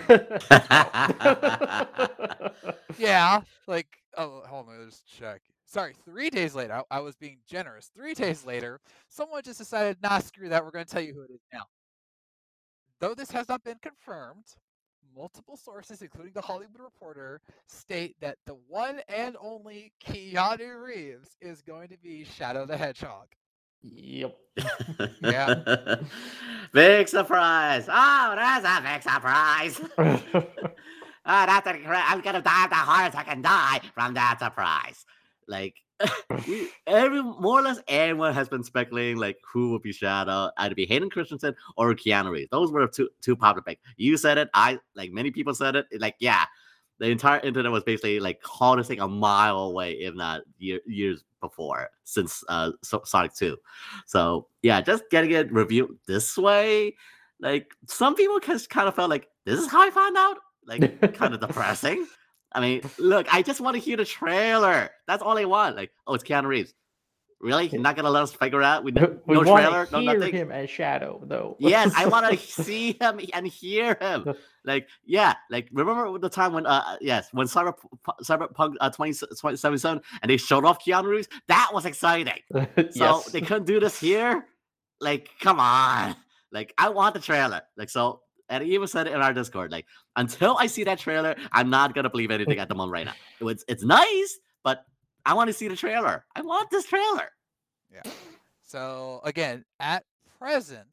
yeah, like hold on, let's check. Sorry, 3 days later. I was being generous. 3 days later, someone just decided, nah, screw that. We're going to tell you who it is now. Though this has not been confirmed, multiple sources, including the Hollywood Reporter, state that the one and only Keanu Reeves is going to be Shadow the Hedgehog. Yep. Yeah. Big surprise. Oh, that's a big surprise. That's I'm gonna die of the heart attack and die from that surprise. Like more or less everyone has been speculating like who would be Shadow, either be Hayden Christensen or Keanu Reeves. Those were two popular picks. You said it, I like many people said it. Like, yeah. The entire internet was basically like calling this thing a mile away, if not years before, since Sonic 2. So yeah, just getting it reviewed this way, like some people kind of felt like this is how I found out. Like kind of depressing. I mean, look, I just want to hear the trailer. That's all I want. Like, oh, it's Keanu Reeves. Really? You're not gonna let us figure out? We no want trailer, to no hear nothing. him as Shadow, though. Yes, I want to see him and hear him. Like, yeah, like remember the time when when Cyberpunk 2077 and they showed off Keanu Reeves? That was exciting. So they couldn't do this here. Like, come on. Like, I want the trailer. Like, so, and I even said it in our Discord. Like, until I see that trailer, I'm not gonna believe anything at the moment right now. It's nice, but I want to see the trailer. I want this trailer. Yeah. So again, at present,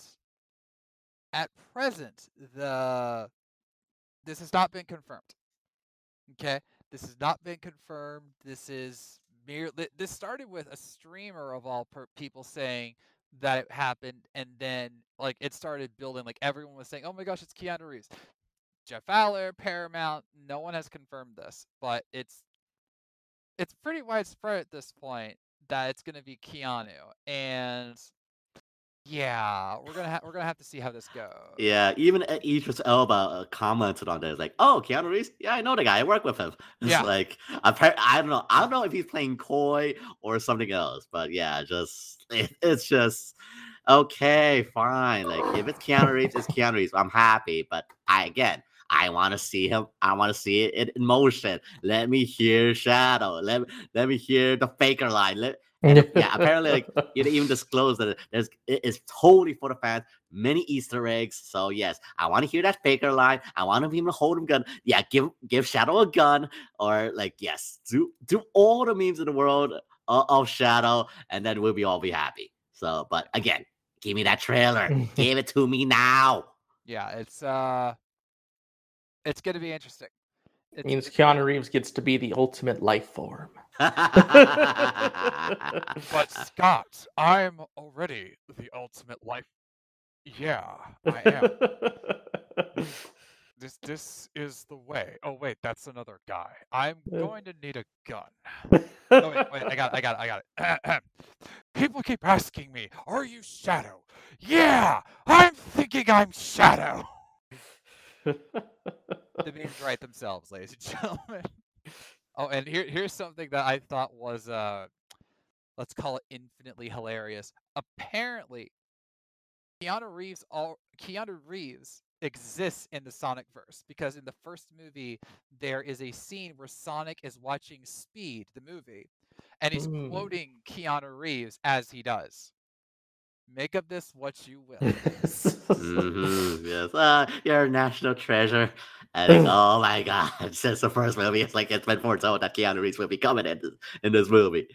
this has not been confirmed. Okay, this has not been confirmed. This is this started with a streamer of all people saying that it happened, and then like it started building. Like everyone was saying, "Oh my gosh, it's Keanu Reeves." Jeff Fowler, Paramount, no one has confirmed this, but it's pretty widespread at this point that it's going to be Keanu, and yeah, we're gonna have to see how this goes. Yeah, even Idris Elba commented on this, like, "Oh, Keanu Reeves, yeah, I know the guy. I work with him." It's Yeah. like I don't know if he's playing coy or something else, but yeah, it's just okay, fine. Like if it's Keanu Reeves, it's Keanu Reeves. I'm happy, but I want to see him. I want to see it in motion. Let me hear Shadow. Let me hear the Faker line. Yeah, apparently, like it even disclosed that it's totally for the fans. Many Easter eggs. So yes, I want to hear that Faker line. I want him to hold him gun. Yeah, give Shadow a gun, or like yes, do all the memes in the world of Shadow, and then we'll all be happy. So, but again, give me that trailer. Give it to me now. Yeah, it's gonna be interesting. It means Keanu Reeves gets to be the ultimate life form. But Scott, I'm already the ultimate life. Yeah, I am. This is the way. Oh wait, that's another guy. I'm going to need a gun. Oh wait, I got it. People keep asking me, "Are you Shadow?" Yeah, I'm thinking I'm Shadow. The memes write themselves, ladies and gentlemen. Oh, and here's something that I thought was let's call it infinitely hilarious. Apparently, Keanu Reeves exists in the Sonic verse because in the first movie there is a scene where Sonic is watching Speed, the movie, and he's quoting Keanu Reeves as he does. Make of this what you will. Yes, you're a national treasure. I think, oh my god, since the first movie, it's been foretold that Keanu Reeves will be coming in this movie.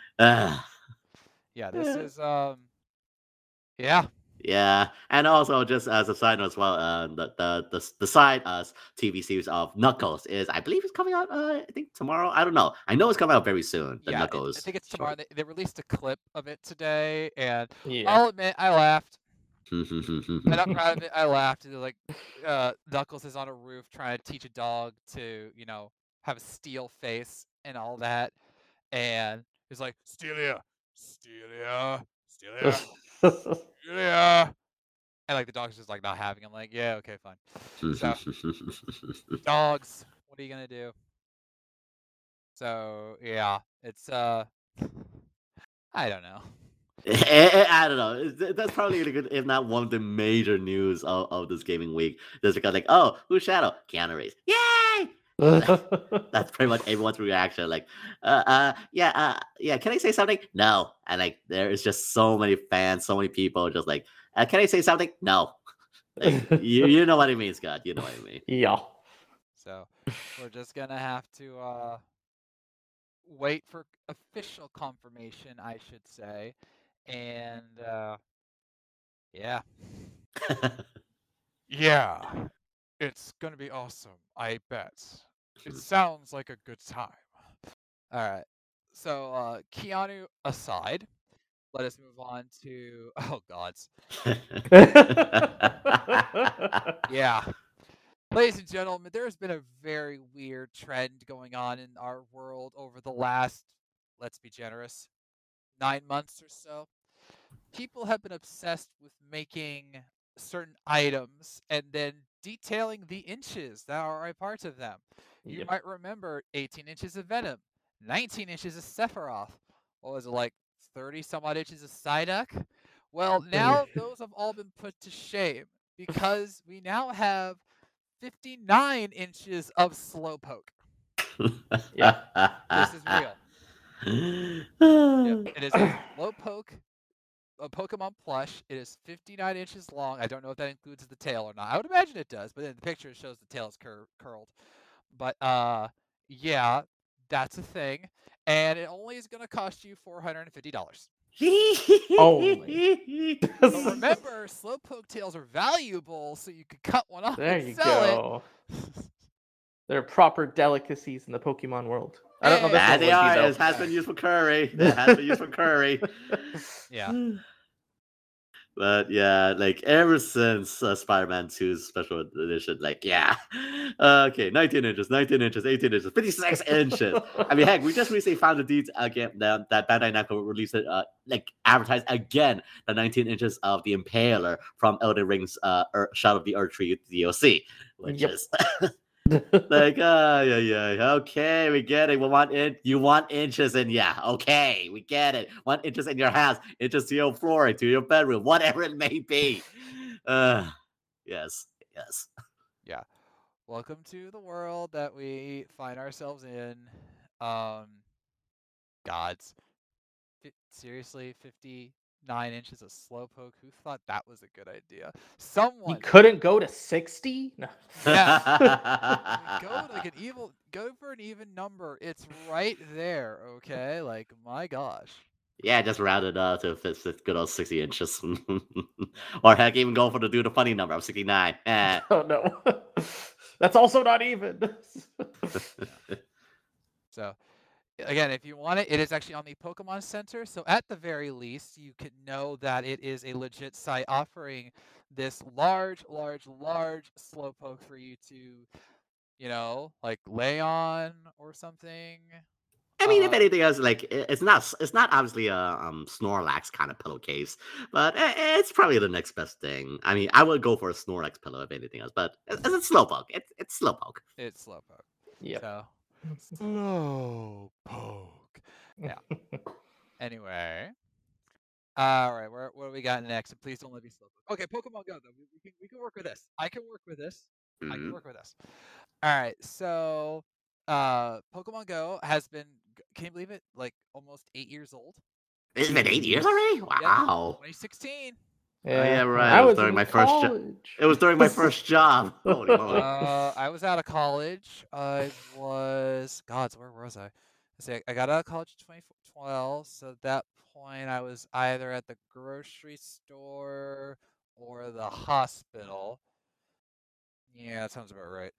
Yeah, this is yeah. Yeah, and also just as a side note as well, the side TV series of Knuckles is, I believe, it's coming out. I think tomorrow. I don't know. I know it's coming out very soon. The Yeah, I Knuckles think it's tomorrow. short. They released a clip of it today, and Yeah. I'll admit I laughed. I'm not proud of it. I laughed. Like Knuckles is on a roof trying to teach a dog to, have a steel face and all that, and he's like, Stelia, Stelia, Stelia, Stelia, and like the dog's just like not having him. Like, yeah, okay, fine. So dogs, what are you gonna do? So yeah, it's I don't know. I don't know. That's probably really good, if not one of the major news of this gaming week. Just because, like, oh, who's Shadow? Keanu Reeves. Yay! That's pretty much everyone's reaction. Like, yeah. Can I say something? No. And like, there is just so many fans, so many people, just like, can I say something? No. Like, you know what I mean, Scott. You know what I mean. Yeah. So we're just gonna have to wait for official confirmation, I should say, and yeah. Yeah, it's gonna be awesome, I bet. It sounds like a good time. Alright, so Keanu aside, let us move on to oh gods. Yeah. Ladies and gentlemen, there's been a very weird trend going on in our world over the last, let's be generous, 9 months or so. People have been obsessed with making certain items and then detailing the inches that are a part of them. You Yep. might remember 18 inches of Venom, 19 inches of Sephiroth. What was it, like 30 some odd inches of Psyduck? Well, now those have all been put to shame because we now have 59 inches of Slowpoke. Yeah. This is real. Yep, it is a Slowpoke, a Pokemon plush. It is 59 inches long. I don't know if that includes the tail or not. I would imagine it does, but in the picture it shows the tail is curled. But yeah, that's a thing, and it only is going to cost you $450. Only. But remember, Slowpoke tails are valuable, so you could cut one off There and you sell go. They're proper delicacies in the Pokemon world. I don't know this And one they would be, are. though. It has been used for curry. It has been used for curry. Yeah. But yeah, like ever since Spider-Man 2's special edition, like, yeah. Okay, 19 inches, 19 inches, 18 inches, 56 inches. I mean, heck, we just recently found the deeds again that Bandai Namco released it, like advertised again the 19 inches of the Impaler from Elden Ring's Shadow of the Erdtree DLC, which Yep. is like, yeah, okay, we get it. You want inches, and yeah, okay, we get it. Want inches in your house, inches to your floor, to your bedroom, whatever it may be. Yes. Yeah. Welcome to the world that we find ourselves in. Gods. Seriously, 59 inches of Slowpoke? Who thought that was a good idea? You Someone. couldn't go to 60? No. Yeah. Go for an even number. It's right there, okay? Like, my gosh. Yeah, just round it up to fit good old 60 inches. Or heck, even go for the funny number of 69. Oh, no. That's also not even. So, again, if you want it, it is actually on the Pokemon Center. So at the very least, you can know that it is a legit site offering this large Slowpoke for you to, like lay on or something. I mean, if anything else, like, it's not obviously a Snorlax kind of pillowcase, but it's probably the next best thing. I mean, I would go for a Snorlax pillow if anything else, but it's Slowpoke. It's Slowpoke. It's Slowpoke. Yep. So Slowpoke. Yeah. Anyway, All right, what do we got next? And please don't let me slip. Okay, Pokemon Go though. We can work with this. I can work with this. I can Mhm. work with this. All right, so Pokemon Go has been. Can you believe it? Like almost 8 years old. It's been 8 years Jeez. already. Yep, Wow. 2016. Oh yeah, Yeah, and right. I It was was during in my first job. college. It was during my first job. Holy moly. I was out of college. I was God. So where was I? Let's see, I got out of college in 2012. So at that point, I was either at the grocery store or the hospital. Yeah, that sounds about right.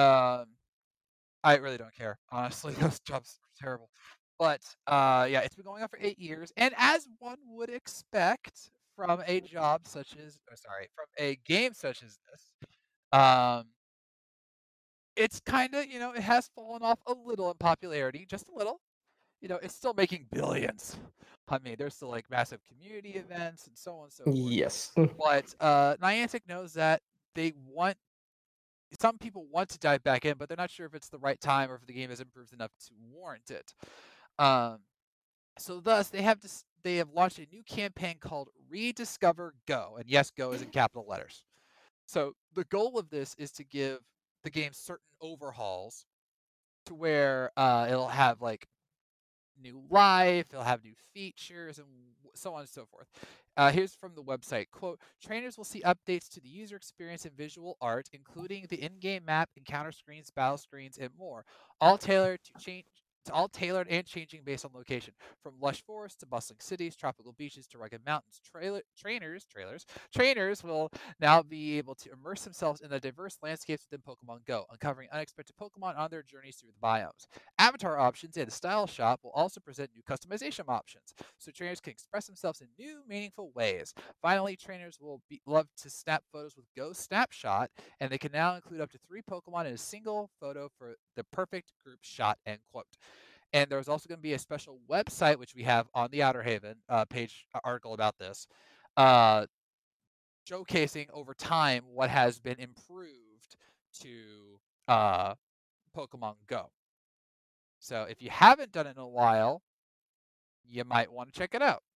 I really don't care. Honestly, those jobs are terrible. But yeah, it's been going on for 8 years, and as one would expect from a job such as, from a game such as this, um, it's kind of, it has fallen off a little in popularity, just a little. It's still making billions. I mean, there's still like massive community events and so on and so forth. Yes. But Niantic knows that they want some people want to dive back in, but they're not sure if it's the right time or if the game has improved enough to warrant it. Um, so thus they have launched a new campaign called Rediscover Go, and yes, Go is in capital letters. So the goal of this is to give the game certain overhauls to where it'll have like new life, it'll have new features, and so on and so forth. Here's from the website, quote, trainers will see updates to the user experience and visual art, including the in-game map, encounter screens, battle screens, and more, all tailored to change. All tailored and changing based on location, from lush forests to bustling cities, tropical beaches to rugged mountains. Trainers will now be able to immerse themselves in the diverse landscapes within Pokemon Go, uncovering unexpected Pokemon on their journeys through the biomes. Avatar options and the style shop will also present new customization options, so trainers can express themselves in new, meaningful ways. Finally, trainers will love to snap photos with Go Snapshot, and they can now include up to 3 Pokemon in a single photo for the perfect group shot, end quote. And there's also going to be a special website, which we have on the Outer Haven page article about this, uh, showcasing over time what has been improved to Pokemon Go. So if you haven't done it in a while, you might want to check it out.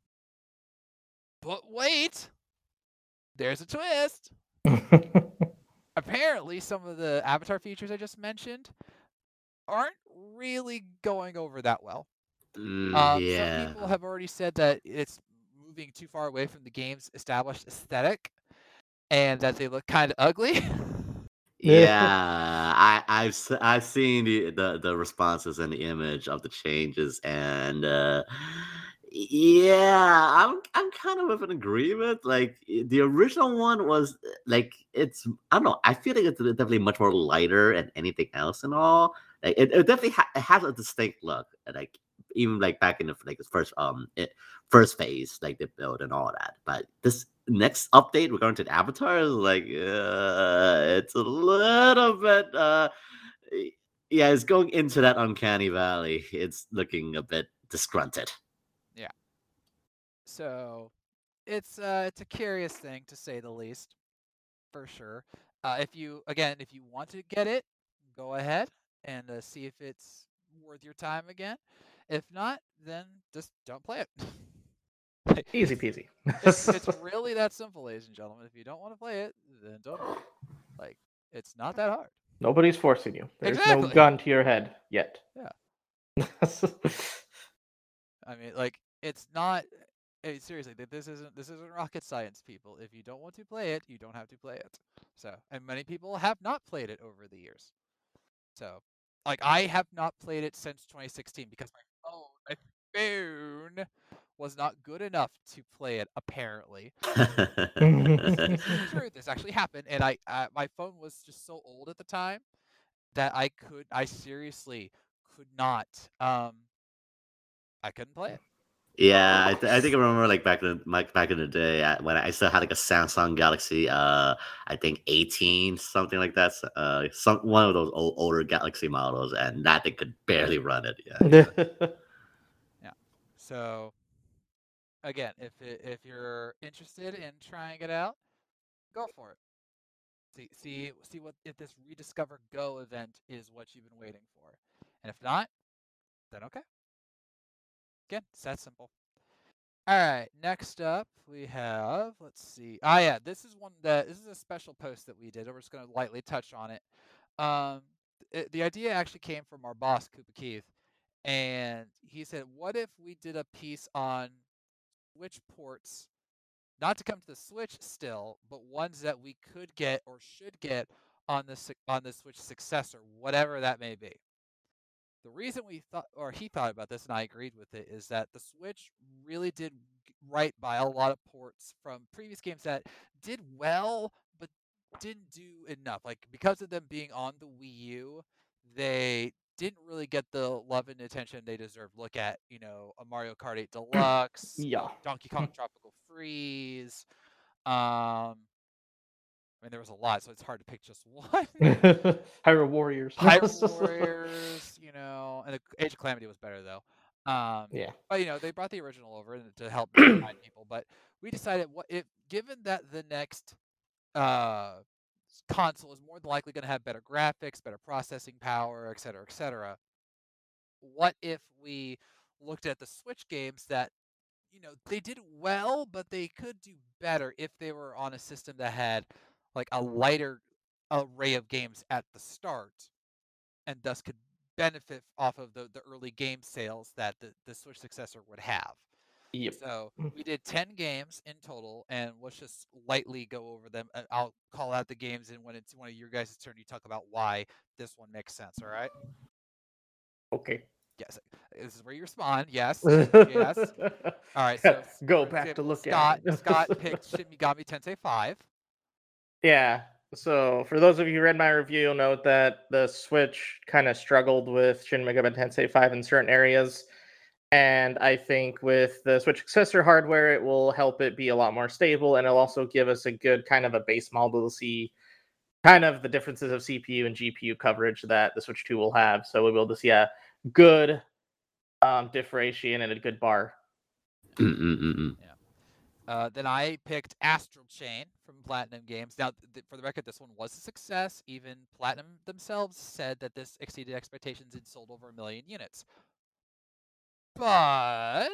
But wait, there's a twist. Apparently, some of the avatar features I just mentioned aren't really going over that well. Some Yeah. people have already said that it's moving too far away from the game's established aesthetic and that they look kind of ugly. Yeah, I've seen the responses and the image of the changes, and yeah, I'm kind of with an agreement. Like the original one was like it's I don't know. I feel like it's definitely much more lighter and anything else and all. Like it definitely it has a distinct look. Like even like back in the like the first phase, like the build and all that. But this next update regarding to the avatar is like it's a little bit yeah, it's going into that uncanny valley. It's looking a bit disgruntled. Yeah. So it's a curious thing to say the least, for sure. If you want to get it, go ahead and see if it's worth your time again. If not, then just don't play it. Like, Easy peasy. it's really that simple, ladies and gentlemen. If you don't want to play it, then don't play it. Like, it's not that hard. Nobody's forcing you. There's no Exactly. gun to your head yet. Yeah. I mean, like, it's not. Hey, seriously, this isn't rocket science, people. If you don't want to play it, you don't have to play it. So, and many people have not played it over the years. So, like, I have not played it since 2016 because my phone was not good enough to play it. Apparently, this is true. This actually happened, and my phone was just so old at the time that I seriously could not. I couldn't play it. Yeah, I think I remember like back in the day when I still had like a Samsung Galaxy I think 18 something like that, some one of those older Galaxy models, and that thing could barely run it. Yeah. Yeah. So again, if you're interested in trying it out, go for it. See what if this Rediscover Go event is what you've been waiting for, and if not, then okay. Again, it's that simple. All right, next up we have, let's see. Yeah, this is a special post that we did. We're just going to lightly touch on it. Um, the idea actually came from our boss, Koopa Keith, and he said, "What if we did a piece on which ports, not to come to the Switch still, but ones that we could get or should get on the Switch successor, whatever that may be." The reason we thought, or he thought about this, and I agreed with it, is that the Switch really did right by a lot of ports from previous games that did well, but didn't do enough. Like, because of them being on the Wii U, they didn't really get the love and attention they deserve. Look at, a Mario Kart 8 Deluxe, Yeah. Donkey Kong Tropical Freeze. Um, I mean, there was a lot, so it's hard to pick just one. Hyrule Warriors. Hyrule Warriors, and the Age of Calamity was better though. Yeah. But they brought the original over to help remind people. But we decided, what if, given that the next uh, console is more than likely going to have better graphics, better processing power, et cetera, what if we looked at the Switch games that they did well, but they could do better if they were on a system that had like a lighter array of games at the start, and thus could benefit off of the early game sales that the Switch successor would have. Yep. So we did 10 games in total, and let's just lightly go over them. I'll call out the games, and when it's one of your guys' turn, you talk about why this one makes sense. All right? Okay. Yes. This is where you respond. Yes. Yes. All right. So Go for back to example, look Scott at it. Scott picked Shin Megami Tensei 5. Yeah. So for those of you who read my review, you'll note that the Switch kind of struggled with Shin Megami Tensei 5 in certain areas. And I think with the Switch successor hardware, it will help it be a lot more stable, and it'll also give us a good kind of a base model to see kind of the differences of CPU and GPU coverage that the Switch 2 will have. So we'll be able to see a good differentiation and a good bar. Then I picked Astral Chain from Platinum Games. Now, for the record, this one was a success. Even Platinum themselves said that this exceeded expectations and sold over 1 million units. But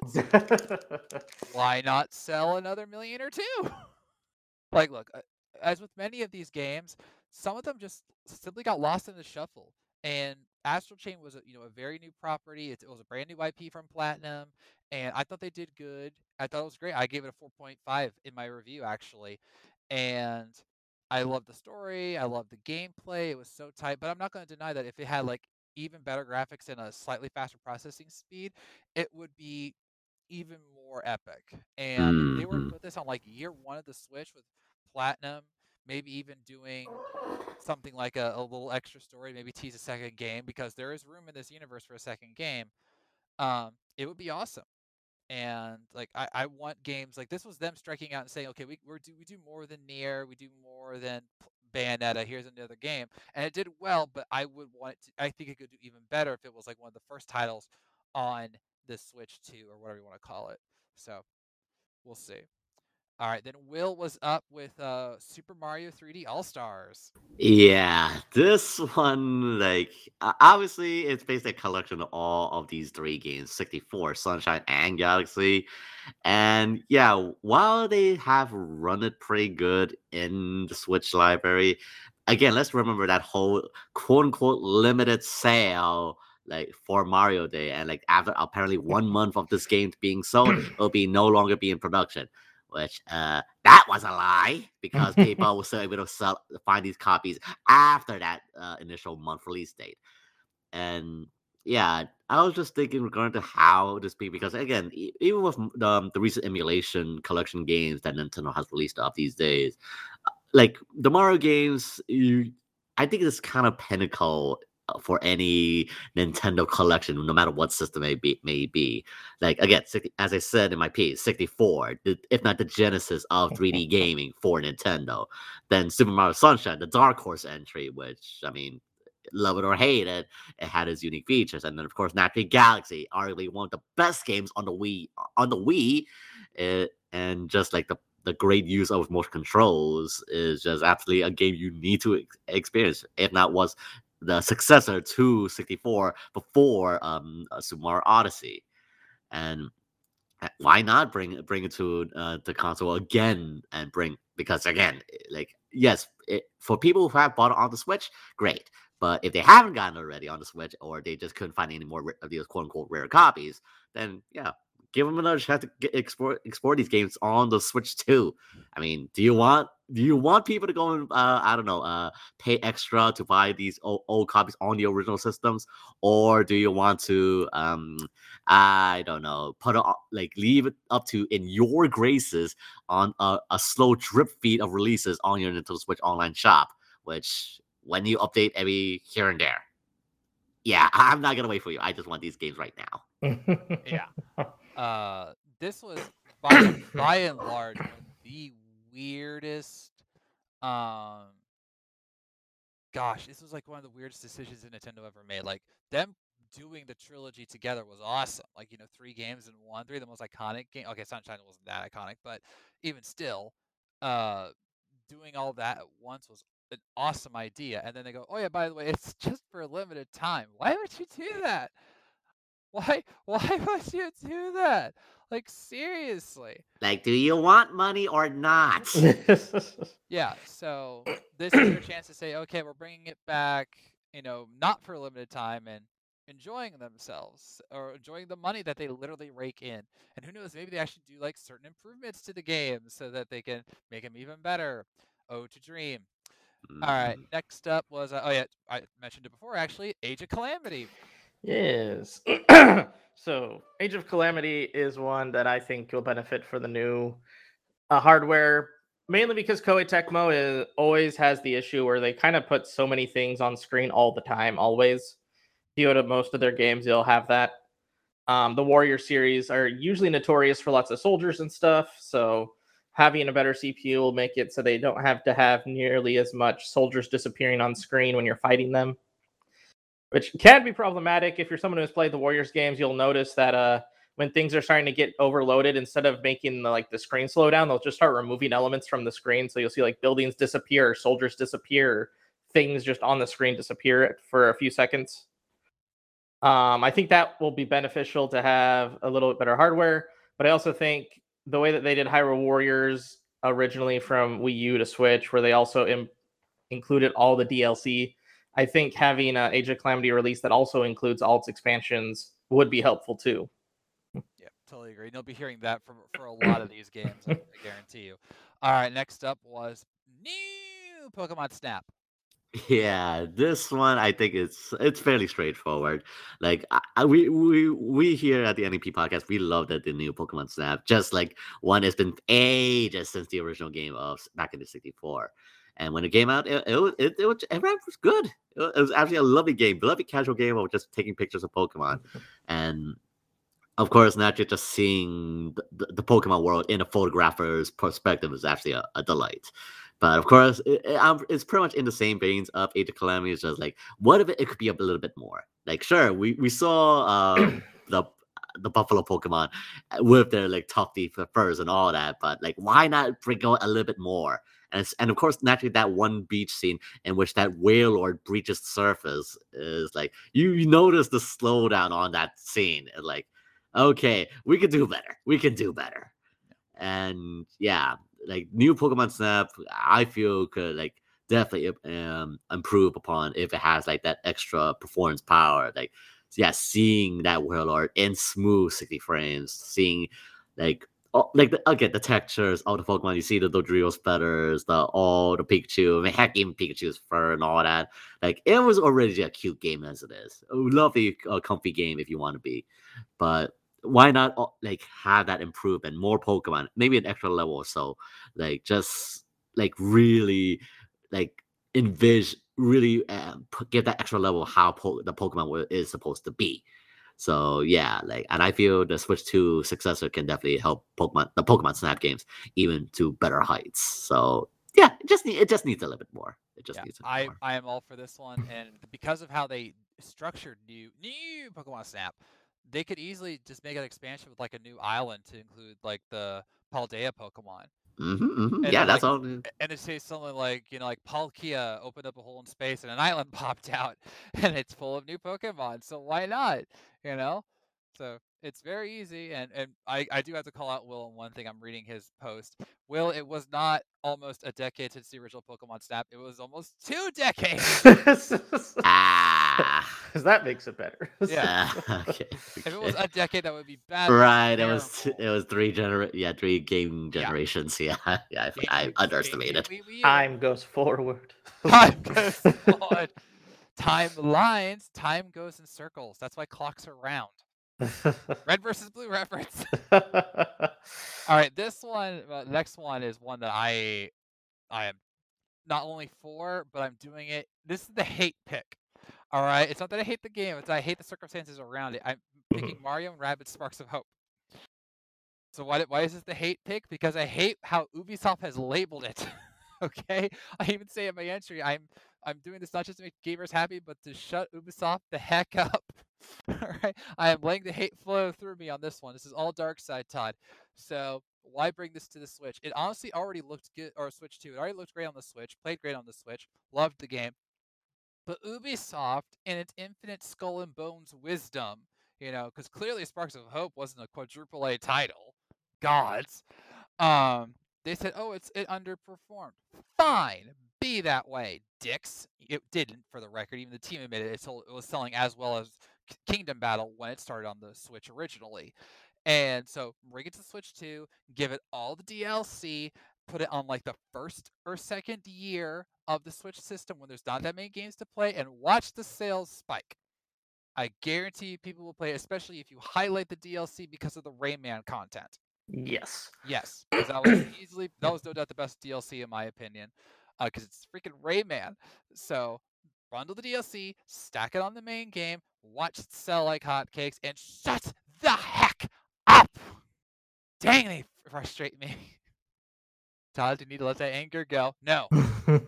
why not sell another million or two? Like, look, as with many of these games, some of them just simply got lost in the shuffle. And Astral Chain was a very new property. It was a brand new IP from Platinum, and I thought they did good. I thought it was great. I gave it a 4.5 in my review, actually. And I loved the story. I loved the gameplay. It was so tight. But I'm not going to deny that if it had like even better graphics and a slightly faster processing speed, it would be even more epic. And if they were to put this on like year one of the Switch with Platinum, maybe even doing something like a little extra story, maybe tease a second game, because there is room in this universe for a second game, it would be awesome. And like I want games like this, was them striking out and saying, okay, we do more than Nier, we do more than Bayonetta. Here's another game, and it did well. But I would want it to. I think it could do even better if it was like one of the first titles on the Switch 2 or whatever you want to call it. So we'll see. All right, then Will was up with Super Mario 3D All Stars. Yeah, this one, like, obviously, it's basically a collection of all of these three games: 64, Sunshine, and Galaxy. And yeah, while they have run it pretty good in the Switch library, again, let's remember that whole quote unquote limited sale. Like for Mario Day, and like after apparently 1 month of this game being sold, it'll be no longer be in production. Which that was a lie, because people were still able to find these copies after that initial month release date. And yeah, I was just thinking regarding to how this be, because again, even with the recent emulation collection games that Nintendo has released off these days, like the Mario games, I think it's kind of pinnacle for any Nintendo collection, no matter what system may be. Like again, as I said in my piece, 64, if not the genesis of 3D gaming for Nintendo. Then Super Mario Sunshine, the Dark Horse entry, which I mean, love it or hate it, it had its unique features. And then of course, naturally, Galaxy, arguably one of the best games on the Wii. And just like the great use of motion controls is just absolutely a game you need to experience. If not, was the successor to 64 before Super Mario Odyssey. And Why not bring it to the console again and because again, like yes, for people who have bought it on the Switch, great. But if they haven't gotten it already on the Switch, or they just couldn't find any more of these quote unquote rare copies, then yeah, give them another chance to explore these games on the Switch too. I mean, do you want people to go and I don't know pay extra to buy these old copies on the original systems, or do you want to I don't know, like leave it up to in your graces on a slow drip feed of releases on your Nintendo Switch online shop, which when you update every here and there. Yeah, I'm not gonna wait for you. I just want these games right now. Yeah. This was by and large one of the weirdest. Um, gosh, this was like one of the weirdest decisions that Nintendo ever made. Like them doing the trilogy together was awesome. Like 3 games in one, 3 of the most iconic game. Okay, Sunshine wasn't that iconic, but even still, uh, doing all that at once was an awesome idea. And then they go, oh yeah, by the way, it's just for a limited time. Why would you do that? Why would you do that? Like seriously. Like, do you want money or not? Yeah, so this is their chance to say, okay, we're bringing it back, not for a limited time and enjoying themselves or enjoying the money that they literally rake in. And who knows, maybe they actually do like certain improvements to the game so that they can make them even better. Oh, to dream. All right, Mm. next up was, oh yeah, I mentioned it before actually, Age of Calamity. Yes. So, Age of Calamity is one that I think will benefit for the new hardware, mainly because Koei Tecmo always has the issue where they kind of put so many things on screen all the time, always. If you go to most of their games, they'll have that. The Warrior series are usually notorious for lots of soldiers and stuff, so having a better CPU will make it so they don't have to have nearly as much soldiers disappearing on screen when you're fighting them, which can be problematic. If you're someone who's played the Warriors games, you'll notice that when things are starting to get overloaded, instead of making the screen slow down, they'll just start removing elements from the screen. So you'll see like buildings disappear, soldiers disappear, things just on the screen disappear for a few seconds. I think that will be beneficial to have a little bit better hardware, but I also think the way that they did Hyrule Warriors originally from Wii U to Switch, where they also included all the DLC, I think having Age of Calamity release that also includes all its expansions would be helpful too. Yeah, totally agree. And you'll be hearing that for a lot of these games, I guarantee you. All right, next up was new Pokemon Snap. Yeah, this one I think it's fairly straightforward. Like we here at the NEP podcast, we love that the new Pokemon Snap. Just like one, it's been ages since the original game of back in the 64. And when it came out, it was good. It was actually a lovely game, lovely casual game of just taking pictures of Pokemon, and of course, not just seeing the Pokemon world in a photographer's perspective is actually a delight. But of course, it's pretty much in the same veins of Age of Calamity. It's just like, what if it could be a little bit more? Like, sure, we saw the Buffalo Pokemon with their like tufty furs and all that, but like, why not bring out a little bit more? And of course, naturally, that one beach scene in which that Wailord breaches the surface is like you notice the slowdown on that scene, and like, okay, we can do better. We can do better. And yeah, like new Pokemon Snap, I feel could like definitely improve upon if it has like that extra performance power. Like, yeah, seeing that Warlord in smooth 60 frames, seeing like like again the textures of the Pokemon. You see the Dodrio's feathers, all the Pikachu, I mean, heck, even Pikachu's fur and all that. Like, it was already a cute game as it is. A lovely, comfy game if you want to be, but why not like have that improve and more Pokemon, maybe an extra level or so, like just like really like envision really give that extra level how the Pokemon is supposed to be. So yeah, like, and I feel the Switch 2 successor can definitely help the Pokemon Snap games even to better heights. So yeah, it just needs a little bit more. It just Yeah, needs a bit I more. I am all for this one, and because of how they structured new Pokemon Snap, they could easily just make an expansion with like a new island to include like the Paldea Pokemon. And Yeah, then that's like all. and it says something like, like Palkia opened up a hole in space and an island popped out and it's full of new Pokemon. So why not? You know? So It's very easy, and I do have to call out Will on one thing. I'm reading his post. Will, it was not almost a decade since the original Pokemon Snap. It was almost 2 decades. Ah. Because that makes it better. Yeah. Okay. If it was a decade, that would be bad. Right, terrible. it was 3 game generations. Yeah, yeah, I underestimated. Time goes forward. Time goes forward. Timelines. Time goes in circles. That's why clocks are round. Red versus blue reference. All right, this one, next one is one that I am not only for, but I'm doing it. This is the hate pick. All right, it's not that I hate the game; it's that I hate the circumstances around it. I'm picking Mario and Rabbids Sparks of Hope. So why is this the hate pick? Because I hate how Ubisoft has labeled it. Okay, I even say in my entry, I'm doing this not just to make gamers happy, but to shut Ubisoft the heck up. All right, I am letting the hate flow through me on this one. This is all dark side, Todd. So why bring this to the Switch? It honestly already looked good, or Switch 2. It already looked great on the Switch. Played great on the Switch. Loved the game. But Ubisoft, in its infinite skull and bones wisdom, because clearly Sparks of Hope wasn't a quadruple A title. Gods. They said, oh, it underperformed. Fine, be that way, dicks. It didn't, for the record. Even the team admitted it was selling as well as Kingdom Battle when it started on the Switch originally. And so bring it to Switch 2, give it all the DLC, put it on like the first or second year of the Switch system when there's not that many games to play, and watch the sales spike. I guarantee people will play it, especially if you highlight the DLC because of the Rayman content. Yes. Yes, because that was no doubt the best DLC in my opinion, because it's freaking Rayman. So bundle the DLC, stack it on the main game, watch it sell like hotcakes, and shut the heck up! Dang, they frustrate me. Todd, do you need to let that anger go? No. No.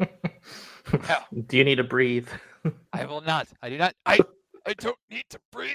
Do you need to breathe? I will not. I do not. I don't need to breathe.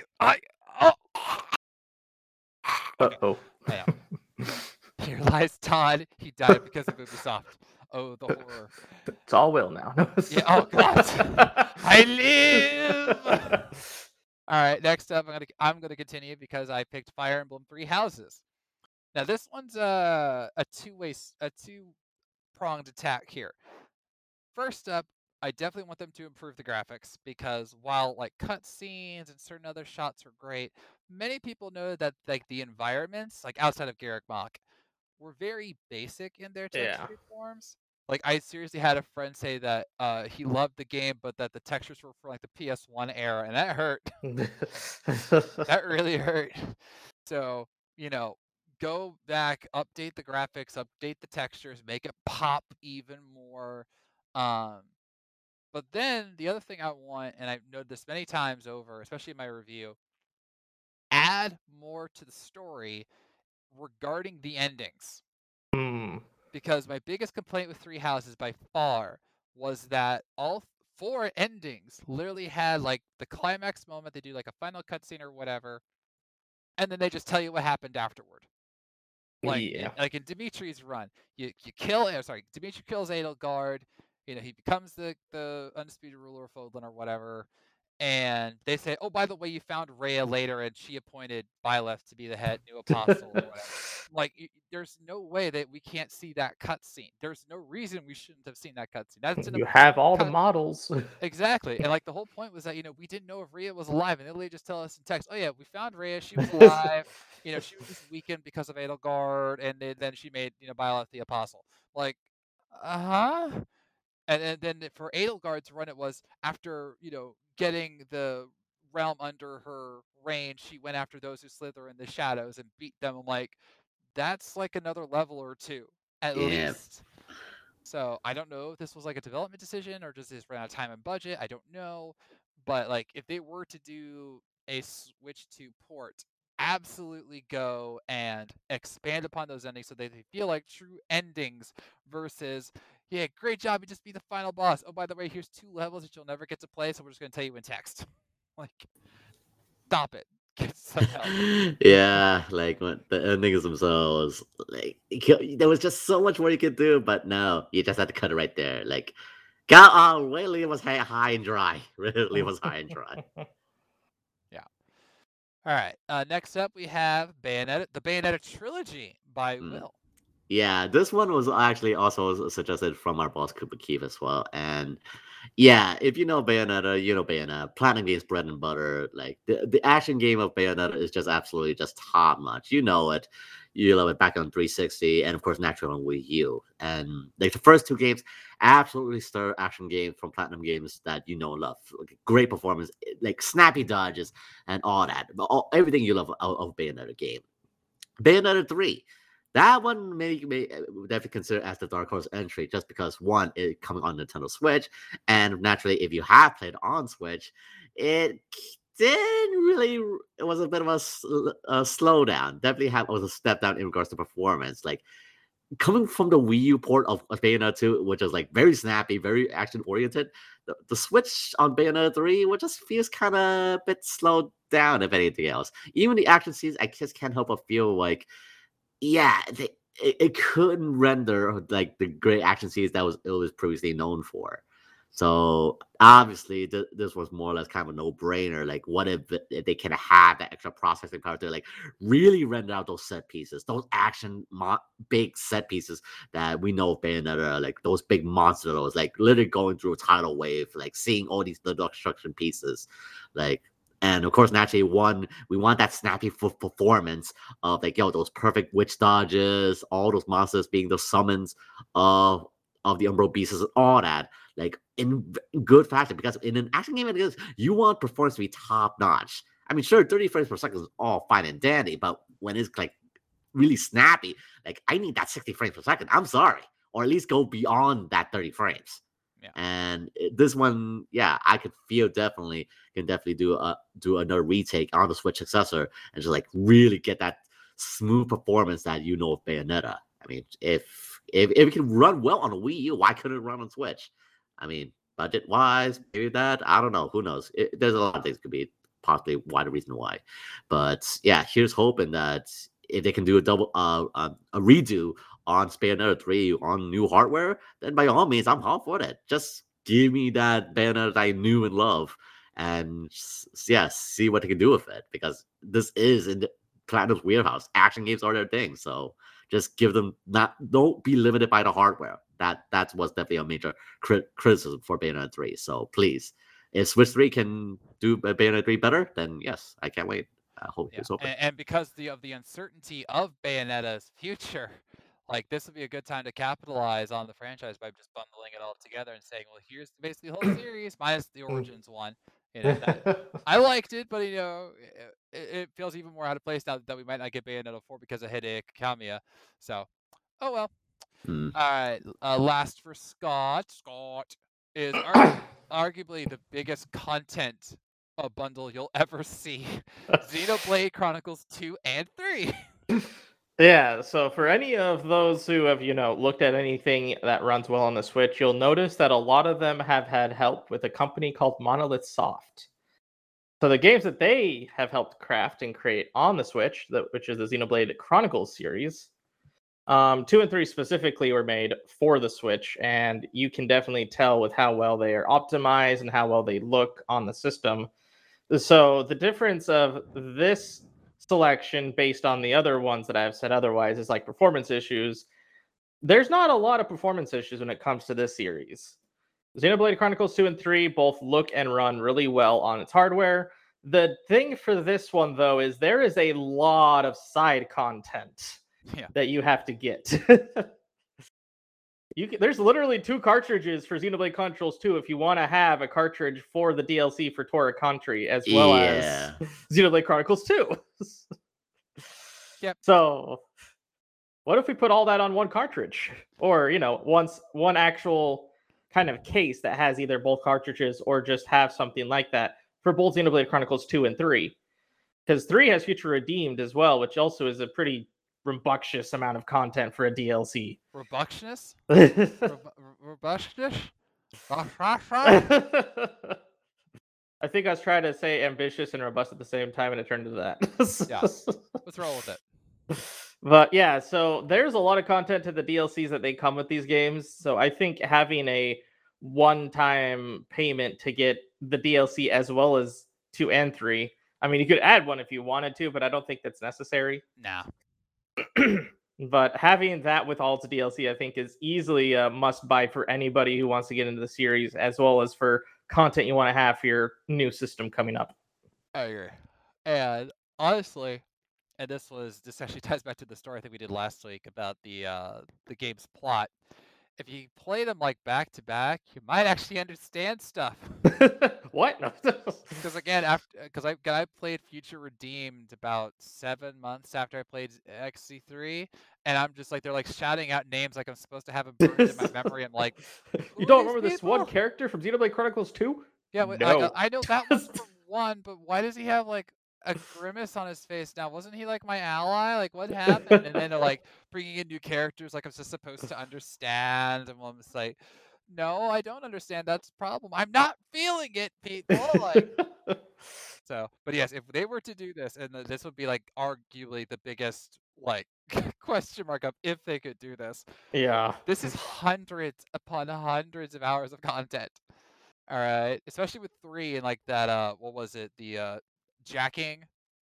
Uh-oh. I know. Here lies Todd. He died because of Ubisoft. Oh, the horror. It's all Will now. Yeah, oh God. I live. All right, next up, I'm gonna continue because I picked Fire Emblem Three Houses. Now this one's a two-pronged attack here. First up, I definitely want them to improve the graphics because while like cutscenes and certain other shots are great, many people know that like the environments, like outside of Garreg Mach, were very basic in their texture forms. Like I seriously had a friend say that he loved the game, but that the textures were from like the PS1 era, and that hurt. That really hurt. So go back, update the graphics, update the textures, make it pop even more. But then the other thing I want, and I've noted this many times over, especially in my review, add more to the story regarding the endings. Because my biggest complaint with Three Houses by far was that all 4 endings literally had like the climax moment. They do like a final cutscene or whatever, and then they just tell you what happened afterward. Like in Dimitri's run, Dimitri kills Edelgard. He becomes the undisputed ruler of Fodlan or whatever. And they say, oh, by the way, you found Rhea later, and she appointed Byleth to be the new apostle or whatever. Like, there's no way that we can't see that cutscene. There's no reason we shouldn't have seen that cutscene. You have all the models. Exactly. And like the whole point was that, we didn't know if Rhea was alive, and they just tell us in text, oh yeah, we found Rhea, she was alive. She was just weakened because of Edelgard, and then she made, Byleth the apostle. Like, And then for Edelgard's run, it was after, getting the realm under her reign, she went after those who slither in the shadows and beat them. I'm like, that's like another level or 2, at least. So I don't know if this was like a development decision or just ran out of time and budget. I don't know. But like, if they were to do a Switch 2 port, absolutely go and expand upon those endings so they feel like true endings versus, yeah, great job, you just beat the final boss. Oh, by the way, here's 2 levels that you'll never get to play, so we're just going to tell you in text. Like, stop it. Get some help. Yeah, like what the endings themselves, like there was just so much more you could do, but no, you just had to cut it right there. Like, God, really was high and dry. Really was high and dry. Yeah. All right. Next up, we have Bayonetta, the Bayonetta trilogy by Mm. Will. Yeah, this one was actually also suggested from our boss Cooper Keith as well. And yeah, if you know Bayonetta, you know Bayonetta. Platinum Games bread and butter. Like the action game of Bayonetta is just absolutely just top notch. You know it. You love it back on 360 and of course naturally on Wii U. And like the first two games, absolutely stellar action games from Platinum Games that you know and love. Like, great performance, like snappy dodges and all that. Everything you love of Bayonetta game. Bayonetta 3. That one may definitely consider as the dark horse entry, just because one, it coming on Nintendo Switch, and naturally, if you have played on Switch, it didn't really. It was a bit of a slowdown. Definitely was a step down in regards to performance. Like coming from the Wii U port of Bayonetta 2, which is like very snappy, very action oriented, the Switch on Bayonetta 3, which just feels kind of a bit slowed down, if anything else. Even the action scenes, I just can't help but feel like, yeah, it couldn't render like the great action scenes that it was previously known for. So obviously, this was more or less kind of a no-brainer. Like, what if they can have that extra processing power to like really render out those set pieces, those big set pieces that we know of Bayonetta, like those big monsters, like literally going through a tidal wave, like seeing all these little construction pieces, like. And of course, naturally, we want that snappy performance of like, yo, those perfect witch dodges, all those monsters being the summons of the Umbro beasts and all that, like in good fashion. Because in an action game like this, you want performance to be top notch. I mean, sure, 30 frames per second is all fine and dandy, but when it's like really snappy, like I need that 60 frames per second. I'm sorry, or at least go beyond that 30 frames. Yeah. And this one, yeah, I could feel can definitely do another retake on the Switch successor and just like really get that smooth performance that you know of Bayonetta. I mean, if it can run well on a Wii U, why couldn't it run on Switch? I mean, budget wise, maybe that, I don't know. Who knows? There's a lot of things could be possibly why the reason why. But yeah, here's hoping that if they can do a redo on Bayonetta 3 on new hardware, then by all means, I'm all for it. Just give me that Bayonetta that I knew and love, and yeah, see what they can do with it. Because this is in Platinum's wheelhouse. Action games are their thing, so just give them don't be limited by the hardware. That was definitely a major criticism for Bayonetta 3. So please, if Switch 3 can do Bayonetta 3 better, then yes, I can't wait. I hope Yeah. it's open. And because of the uncertainty of Bayonetta's future, like this would be a good time to capitalize on the franchise by just bundling it all together and saying, well, here's basically the whole series minus the Origins one. You know, I liked it, but you know, it feels even more out of place now that we might not get Bayonetta 4 because of Hideo Kamiya. So, oh well. Mm. All right. Last for Scott. Scott is arguably the biggest content bundle you'll ever see. Xenoblade Chronicles 2 and 3. Yeah, so for any of those who have, looked at anything that runs well on the Switch, you'll notice that a lot of them have had help with a company called Monolith Soft. So the games that they have helped craft and create on the Switch, which is the Xenoblade Chronicles series, 2 and 3 specifically were made for the Switch, and you can definitely tell with how well they are optimized and how well they look on the system. So the difference of this selection based on the other ones that I've said otherwise is like performance issues. There's not a lot of performance issues when it comes to this series. Xenoblade Chronicles 2 and 3 both look and run really well on its hardware. The thing for this one, though, is there is a lot of side content that you have to get. There's literally 2 cartridges for Xenoblade Chronicles 2 if you want to have a cartridge for the DLC for Tora Country as well as Xenoblade Chronicles 2. Yep. So, what if we put all that on one cartridge? Or, one actual kind of case that has either both cartridges or just have something like that for both Xenoblade Chronicles 2 and 3. Because 3 has Future Redeemed as well, which also is a pretty rambunctious amount of content for a DLC. Rambunctious? Rambunctious? I think I was trying to say ambitious and robust at the same time, and it turned into that. Yeah, let's roll with it. But yeah, so there's a lot of content to the DLCs that they come with these games. So I think having a one-time payment to get the DLC as well as 2 and 3 I mean, you could add one if you wanted to, but I don't think that's necessary. Nah. But having that with all its DLC, I think, is easily a must buy for anybody who wants to get into the series, as well as for content you want to have for your new system coming up. I agree. And honestly, and this actually ties back to the story I think we did last week about the game's plot. If you play them like back to back, you might actually understand stuff. What? No. Because again, because I played Future Redeemed about 7 months after I played XC3, and I'm just like they're like shouting out names like I'm supposed to have them burned in my memory. I'm like, You "Who don't are these remember this one people?" character from Xenoblade Chronicles 2? Yeah, I No. know that one from 1, but why does he have like a grimace on his face now? Wasn't he like my ally? Like what happened? And then they're like bringing in new characters like I'm just supposed to understand, and I'm just like, no, I don't understand. That's the problem. I'm not feeling it, people. Like so. But yes, if they were to do this, and this would be like arguably the biggest like question mark of if they could do this. Yeah. This is hundreds upon hundreds of hours of content. All right, especially with 3 and like that. What was it? The jacking,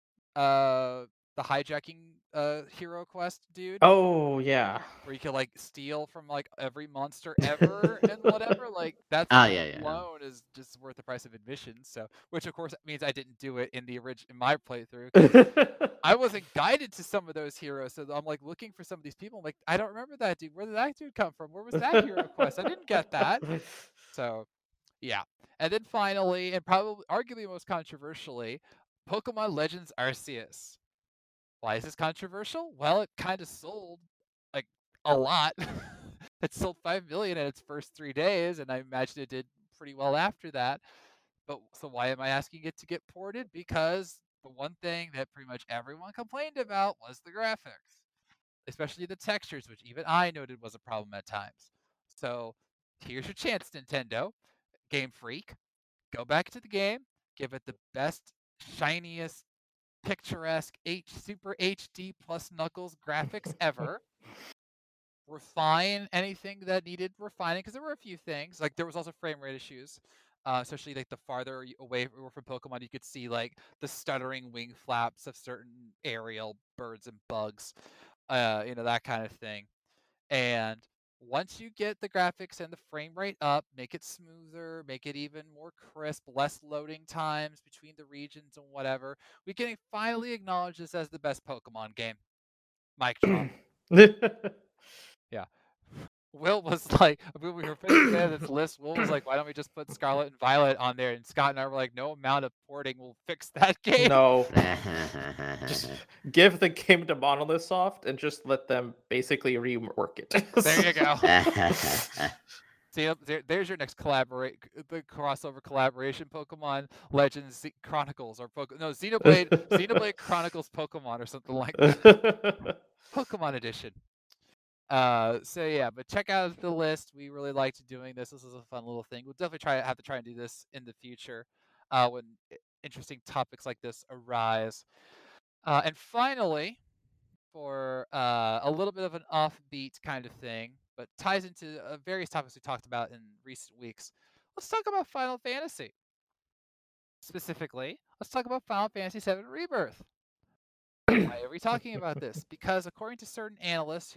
the hijacking hero quest, dude. Oh, yeah. Where you can like steal from like every monster ever and whatever. Like that Yeah. alone is just worth the price of admission. So, which of course means I didn't do it in in my playthrough. 'Cause I wasn't guided to some of those heroes, so I'm like looking for some of these people. I'm like, I don't remember that dude. Where did that dude come from? Where was that hero quest? I didn't get that. So. Yeah. And then finally, and probably arguably most controversially, Pokemon Legends Arceus. Why is this controversial? Well, it kind of sold like a lot. It sold 5 million in its first 3 days, and I imagine it did pretty well after that. But so why am I asking it to get ported? Because the one thing that pretty much everyone complained about was the graphics, especially the textures, which even I noted was a problem at times. So here's your chance, Nintendo. Game Freak, go back to the game, give it the best, shiniest, picturesque Super HD plus Knuckles graphics ever. Refine anything that needed refining, because there were a few things. Like there was also frame rate issues, especially like the farther away we were from Pokemon, you could see like the stuttering wing flaps of certain aerial birds and bugs, that kind of thing. And once you get the graphics and the frame rate up, make it smoother, make it even more crisp, less loading times between the regions and whatever, we can finally acknowledge this as the best Pokemon game. Mic drop. Yeah. Will was like, when we were putting together this list, Will was like, why don't we just put Scarlet and Violet on there? And Scott and I were like, no amount of porting will fix that game. No. Just give the game to Monolith Soft and just let them basically rework it. There you go. See, there's your next the crossover collaboration: Pokemon Legends Chronicles or Xenoblade Chronicles Pokemon or something like that. Pokemon Edition. So yeah, but check out the list. We really liked doing this. This is a fun little thing. We'll definitely have to try and do this in the future, when interesting topics like this arise. And finally, for a little bit of an offbeat kind of thing, but ties into various topics we talked about in recent weeks. Let's talk about Final Fantasy. Specifically, let's talk about Final Fantasy VII Rebirth. Why are we talking about this? Because according to certain analysts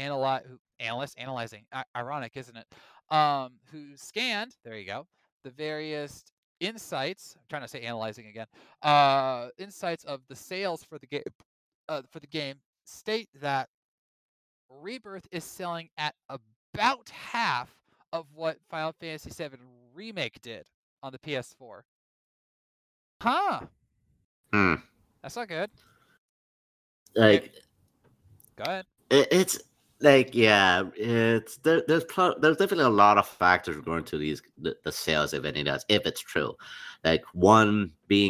analyzing, ironic, isn't it? Who scanned, there you go, the various insights. I'm trying to say analyzing again. Insights of the sales for the game state that Rebirth is selling at about half of what Final Fantasy VII Remake did on the PS4. Huh. That's not good. Like, go ahead. It's like, yeah, it's there's definitely a lot of factors going to the sales, if any does, if it's true. Like the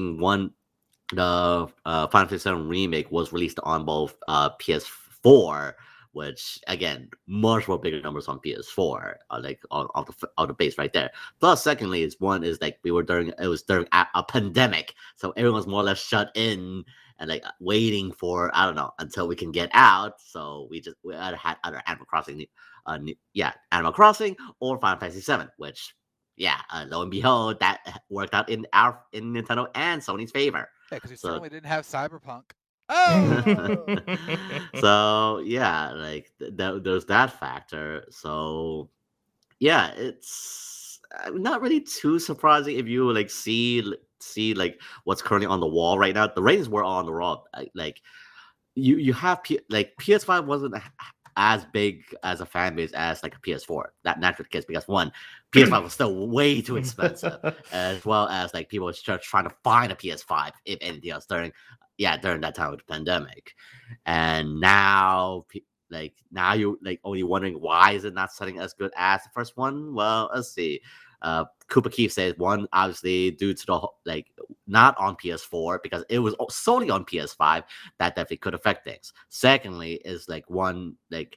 Final Fantasy VII Remake was released on both PS4, which again, much more bigger numbers on PS4, like on the base right there. Plus, secondly, is like it was during a pandemic, so everyone's more or less shut in and like waiting for, I don't know, until we can get out. So we either had either Animal Crossing, Animal Crossing or Final Fantasy VII, which yeah, lo and behold, that worked out in Nintendo and Sony's favor. Yeah, because we So certainly didn't have Cyberpunk. Oh! so yeah, like there's that factor. So yeah, it's not really too surprising if you like see like what's currently on the wall right now. The ratings were on the wall. Like you have like PS5 wasn't as big as a fan base as like a PS4. That naturally the case because one, PS5 was still way too expensive, as well as like people were just trying to find a PS5 if anything else during that time of the pandemic, and now like now you like only wondering why is it not selling as good as the first one. Well, let's see. Cooper Keith says one obviously due to the like not on PS4 because it was solely on PS5 that definitely could affect things. Secondly, is like one like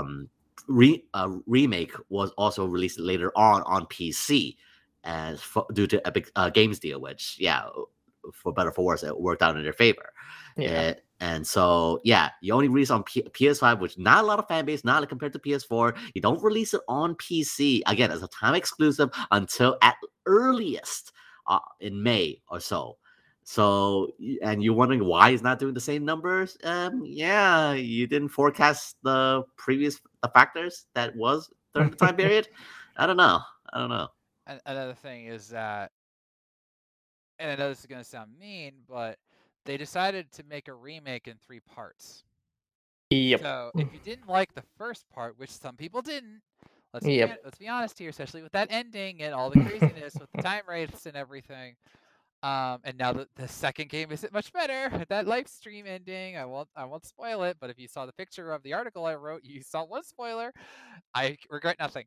remake was also released later on PC, and due to Epic Games deal, which yeah, for better or for worse, it worked out in their favor. Yeah. And so yeah, you only release on PS5, which not a lot of fan base, not like compared to PS4. You don't release it on PC again as a time exclusive until at earliest in May or so. So, and you're wondering why he's not doing the same numbers? Yeah, you didn't forecast the factors that was during the time period. I don't know. I don't know. And another thing is that, and I know this is going to sound mean, but they decided to make a remake in 3 parts. Yep. So if you didn't like the first part, which some people didn't, Yep. let's be honest here, especially with that ending and all the craziness with the time rates and everything. And now the second game isn't much better. That live stream ending, I won't spoil it, but if you saw the picture of the article I wrote, you saw one spoiler. I regret nothing.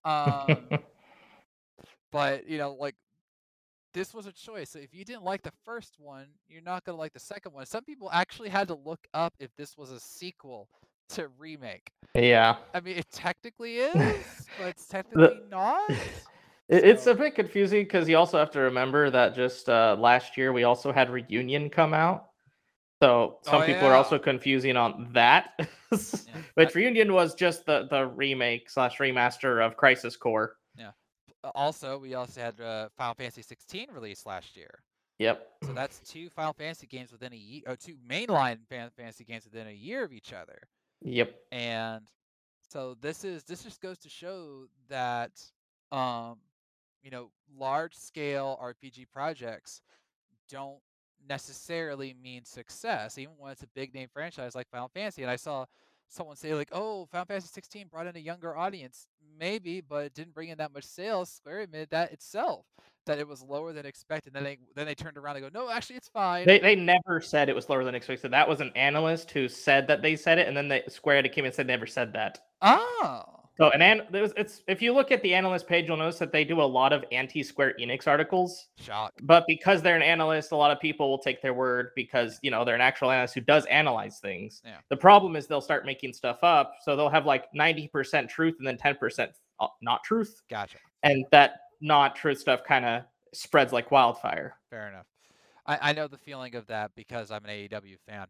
But like this was a choice. So if you didn't like the first one, you're not gonna like the second one. Some people actually had to look up if this was a sequel to remake. Yeah. I mean, it technically is, but it's technically The, not. it's So, a bit confusing because you also have to remember that just last year we also had Reunion come out. So oh some people are yeah, also confusing on that. yeah, Which Reunion was just the remake / remaster of Crisis Core. yeah. Also, we also had Final Fantasy 16 released last year. Yep. So that's 2 Final Fantasy games within a year, or 2 mainline Final Fantasy games within a year of each other. Yep. And so this just goes to show that um large scale RPG projects don't necessarily mean success, even when it's a big name franchise like Final Fantasy. And I saw someone say like, "Oh, Final Fantasy 16 brought in a younger audience." Maybe, but it didn't bring in that much sales. Square admitted that itself, that it was lower than expected. Then they turned around and go, "No, actually, it's fine." They never said it was lower than expected. That was an analyst who said that they said it, and then Square came and said never said that. Oh, So it's if you look at the analyst page, you'll notice that they do a lot of anti-Square Enix articles. shock. But because they're an analyst, a lot of people will take their word because they're an actual analyst who does analyze things. Yeah. The problem is they'll start making stuff up, so they'll have like 90% truth and then 10% not truth, Gotcha. and that not truth stuff kind of spreads like wildfire. Fair enough. I know the feeling of that because I'm an AEW fan.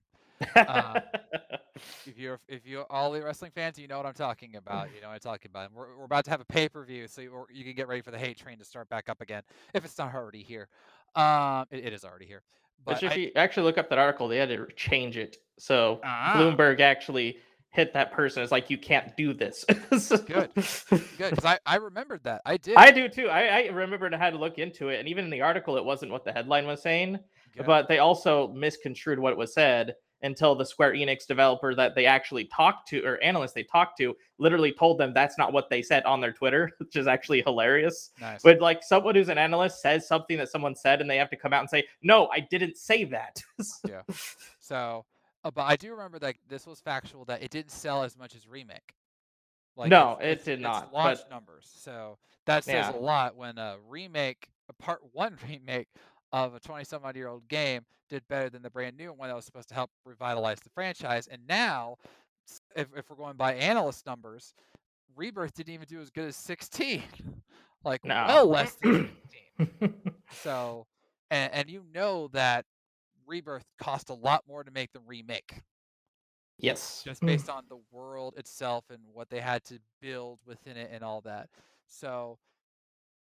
If you're all the wrestling fans, you know what I'm talking about. You know what I'm talking about. And we're about to have a pay-per-view, so you can get ready for the hate train to start back up again if it's not already here. It is already here. But Which, if you actually look up that article, they had to change it. So Ah. Bloomberg actually hit that person. It's like, you can't do this. Good, because I remembered that. I did. I do too. I remembered I had to look into it, and even in the article, it wasn't what the headline was saying. Good. But they also misconstrued what was said until the Square Enix developer that they actually talked to, or analyst they talked to, literally told them that's not what they said on their Twitter, which is actually hilarious. Nice. But like someone who's an analyst says something that someone said, and they have to come out and say, "No, I didn't say that." Yeah. So, but I do remember that this was factual, that it didn't sell as much as Remake. Like No, it did not. It's launch But numbers. So that says yeah. a lot when a part 1 remake of a 20-some-odd-year-old game did better than the brand new one that was supposed to help revitalize the franchise. And now, if we're going by analyst numbers, Rebirth didn't even do as good as 16. Like, No. well less than 16. So, and you know that Rebirth cost a lot more to make the remake. Yes. Just based on the world itself and what they had to build within it and all that. So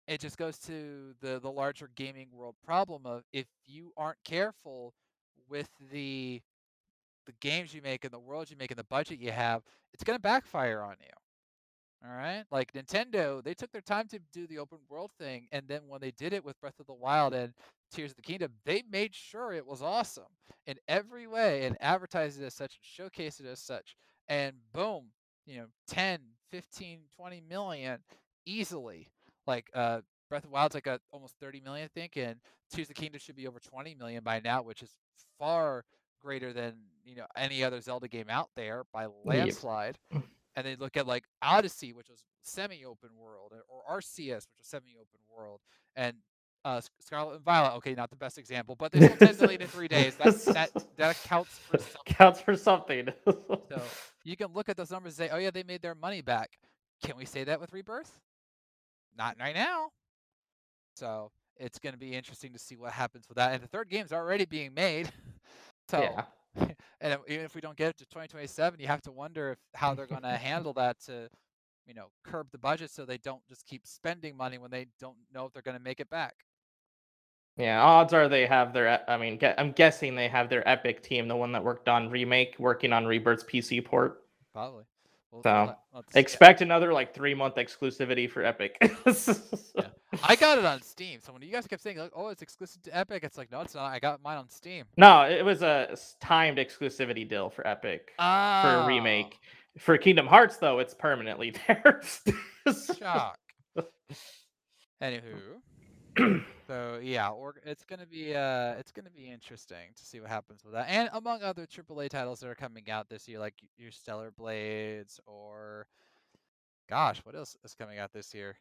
it just goes to the larger gaming world problem of if you aren't careful with the games you make and the world you make and the budget you have, it's going to backfire on you. All right. Like Nintendo, they took their time to do the open world thing. And then when they did it with Breath of the Wild and Tears of the Kingdom, they made sure it was awesome in every way and advertised it as such and showcased it as such. And boom, 10, 15, 20 million easily. Like Breath of the Wild's like almost 30 million, I think. And Tears of the Kingdom should be over 20 million by now, which is far greater than, any other Zelda game out there by landslide. And they look at like Odyssey, which was semi-open world, or Arceus, which was semi-open world, and Scarlet and Violet. Okay, not the best example, but they sold 10 million in 3 days. That counts for something. Counts for something. So you can look at those numbers and say, "Oh yeah, they made their money back." Can we say that with Rebirth? Not right now. So it's going to be interesting to see what happens with that. And the third game's already being made. So. Yeah. And even if we don't get it to 2027, you have to wonder how they're going to handle that to, curb the budget so they don't just keep spending money when they don't know if they're going to make it back. Yeah, odds are they have their. I mean, I'm guessing they have their Epic team, the one that worked on Remake, working on Rebirth's PC port. Probably. So expect another 3-month exclusivity for Epic. Yeah. I got it on Steam. So when you guys kept saying like, "Oh, it's exclusive to Epic," it's like, no, it's not. I got mine on Steam. No, it was a timed exclusivity deal for Epic for a Remake. For Kingdom Hearts, though, it's permanently there. Shock. Anywho. So yeah, it's gonna be interesting to see what happens with that, and among other AAA titles that are coming out this year, like your Stellar Blades, or gosh, what else is coming out this year?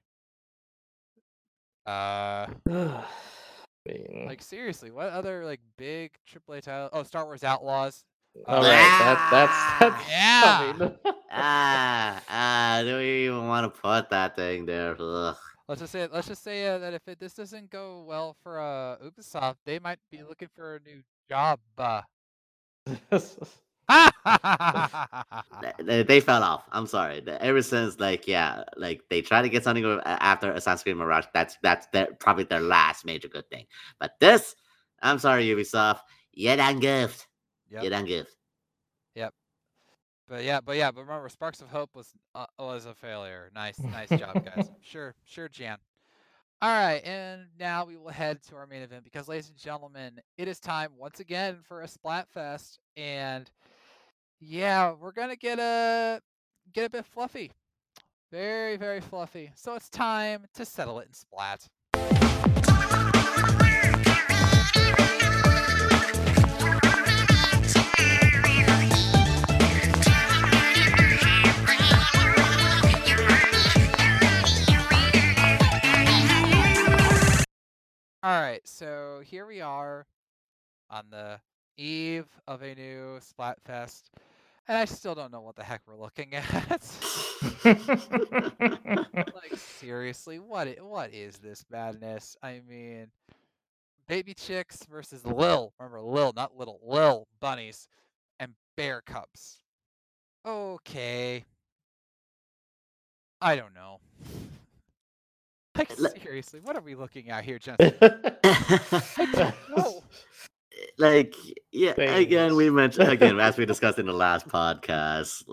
Like seriously, what other big AAA title? Oh, Star Wars Outlaws. All right, that's yeah. Do we even want to put that thing there? Ugh. Let's just say that if this doesn't go well for Ubisoft, they might be looking for a new job. They fell off. I'm sorry. Ever since they try to get something after Assassin's Creed Mirage, that's probably their last major good thing. But this, I'm sorry, Ubisoft, you done goofed. Yep. You done goofed. Yep. But remember, Sparks of Hope was a failure. Nice job, guys. Sure, Jan. All right, and now we will head to our main event because, ladies and gentlemen, it is time once again for a Splatfest, and yeah, we're gonna get a bit fluffy, very, very fluffy. So it's time to settle it in Splat. All right, so here we are on the eve of a new Splatfest, and I still don't know what the heck we're looking at. Like seriously, what is this madness? I mean, baby chicks versus Lil. Remember, Lil, not little. Lil bunnies and bear cubs. Okay. I don't know. Like seriously, what are we looking at here, Jensen? I don't know. Again, we mentioned as we discussed in the last podcast.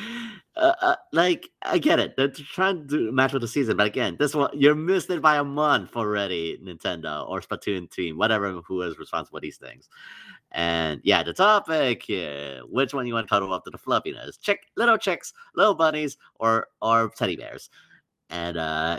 I get it. They're trying to match with the season, but again, this one you're missed it by a month already. Nintendo or Splatoon team, whatever, who is responsible for these things. And yeah, the topic here: which one you want to cuddle up to the fluffiness? Little chicks, little bunnies, or teddy bears? And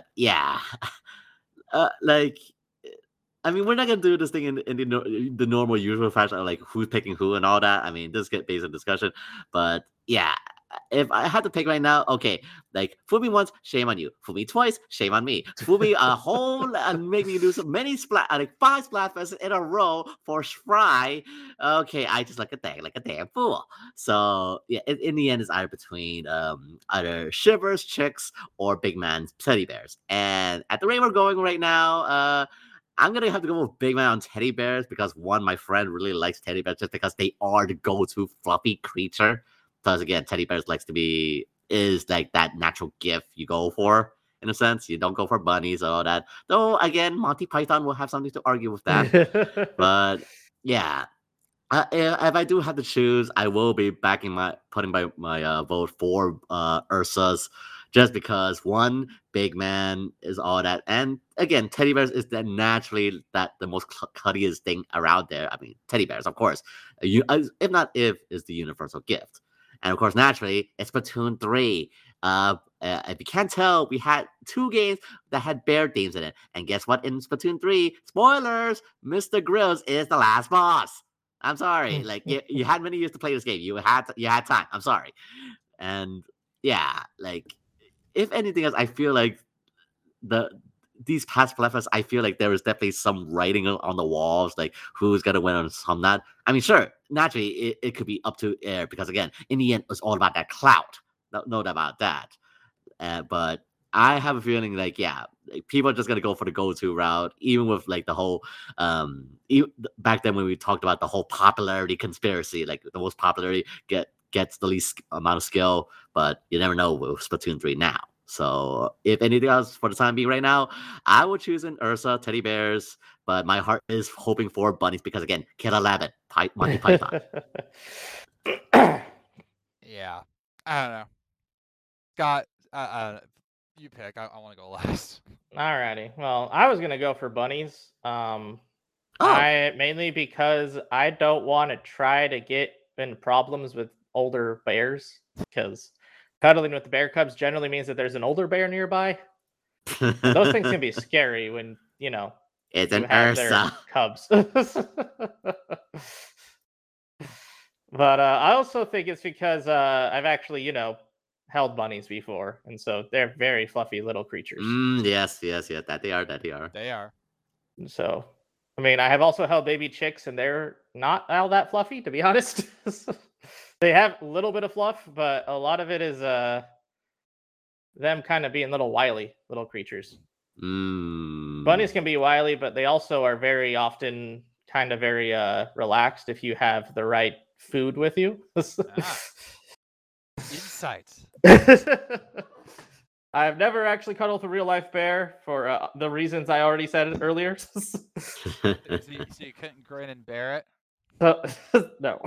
I mean, we're not gonna do this thing in the normal usual fashion of who's picking who and all that. I mean, this get based on discussion, but yeah, if I had to pick right now, okay, fool me once, shame on you. Fool me twice, shame on me. Fool me a whole and make me do so many 5 Splatfests in a row for Spry. Okay, I just look a damn fool. So yeah, in the end, it's either between either Shivers, Chicks, or Big Man's Teddy Bears. And at the rate we're going right now, I'm going to have to go with Big Man on teddy bears because, one, my friend really likes teddy bears just because they are the go-to fluffy creature. Because, again, teddy bears is that natural gift you go for. in a sense. You don't go for bunnies or all that. Though again, Monty Python will have something to argue with that. But yeah, if I do have to choose, I will be putting my vote for Ursa's, just because one, big man is all that, and again, teddy bears is that naturally that the most cuttiest thing around there. I mean, teddy bears, of course, if not if is the universal gift, and of course, naturally, it's Splatoon 3. If you can't tell, we had 2 games that had bear themes in it, and guess what? In Splatoon 3, spoilers, Mr. Grills is the last boss. I'm sorry. Like you had many years to play this game. You had time. I'm sorry. And yeah, like if anything else, I feel like the these past platforms, I feel like there is definitely some writing on the walls, like who's gonna win on some not. I mean, sure, naturally it could be up to air because again, in the end, it's all about that clout. No doubt about that. But I have a feeling like yeah, like, people are just gonna go for the go-to route, even with like the whole back then when we talked about the whole popularity conspiracy, like the most popularity gets the least amount of skill, but you never know with Splatoon 3 now. So if anything else for the time being right now, I would choose an Ursa teddy bears, but my heart is hoping for bunnies because again, Kid 11, Monty Python. Yeah, I don't know. Scott, you pick. I want to go last. Alrighty. Well, I was gonna go for bunnies. Oh, I mainly because I don't want to try to get in problems with older bears because cuddling with the bear cubs generally means that there's an older bear nearby, and those things can be scary when it's you an have their Ursa. cubs. But I also think it's because I've actually held bunnies before, and so they're very fluffy little creatures. Yes. That they are. They are. So, I mean, I have also held baby chicks, and they're not all that fluffy, to be honest. They have a little bit of fluff, but a lot of it is them kind of being little wily little creatures. Bunnies can be wily, but they also are very often kind of very relaxed if you have the right food with you. Insights. I've never actually cuddled with a real life bear for the reasons I already said earlier. So you couldn't grin and bear it? No.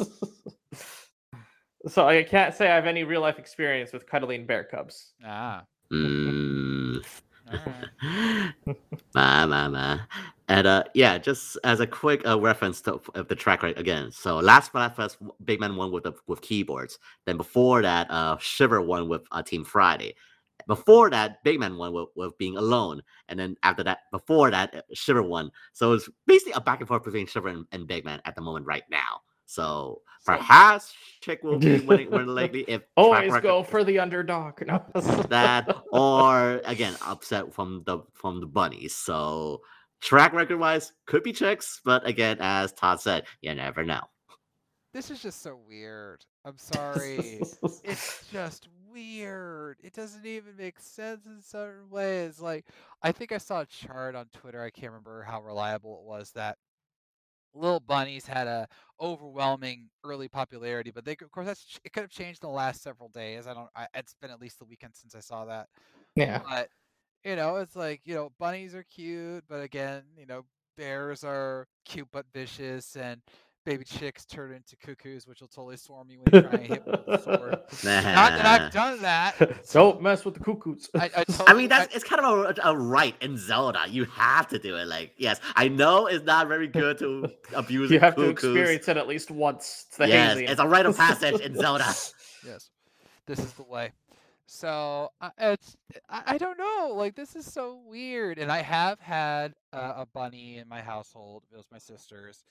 So I can't say I have any real life experience with cuddling bear cubs. Ah. Mm. Alright. Ma. And yeah, just as a quick reference to of the track right again. So last Splatfest, Big Man won with keyboards. Then before that, Shiver won with Team Friday. Before that, Big Man won with being alone, and then after that, before that, Shiver won. So it's basically a back and forth between Shiver and Big Man at the moment right now. So perhaps Chick will be winning more likely if track Always record go for the underdog. No. that, or again, upset from the bunnies. So track record wise, could be Chicks, but again, as Todd said, you never know. This is just so weird. I'm sorry. It's just weird. It doesn't even make sense in certain ways. Like, I think I saw a chart on Twitter. I can't remember how reliable it was that Little Bunnies had a overwhelming early popularity, but of course, it could have changed in the last several days. It's been at least a weekend since I saw that. Yeah. But it's like bunnies are cute, but again, bears are cute but vicious, and baby chicks turn into cuckoos, which will totally swarm you when you try and hit one with a sword. Not that I've done that. Don't mess with the cuckoos. I I totally. mean, it's kind of a right in Zelda. You have to do it. Like, yes, I know it's not very good to abuse. You have to cuckoos. experience it at least once. It's the Yes, hazing. it's a rite of passage in Zelda. Yes, this is the way. So I don't know. Like, this is so weird. And I have had a bunny in my household. It was my sister's.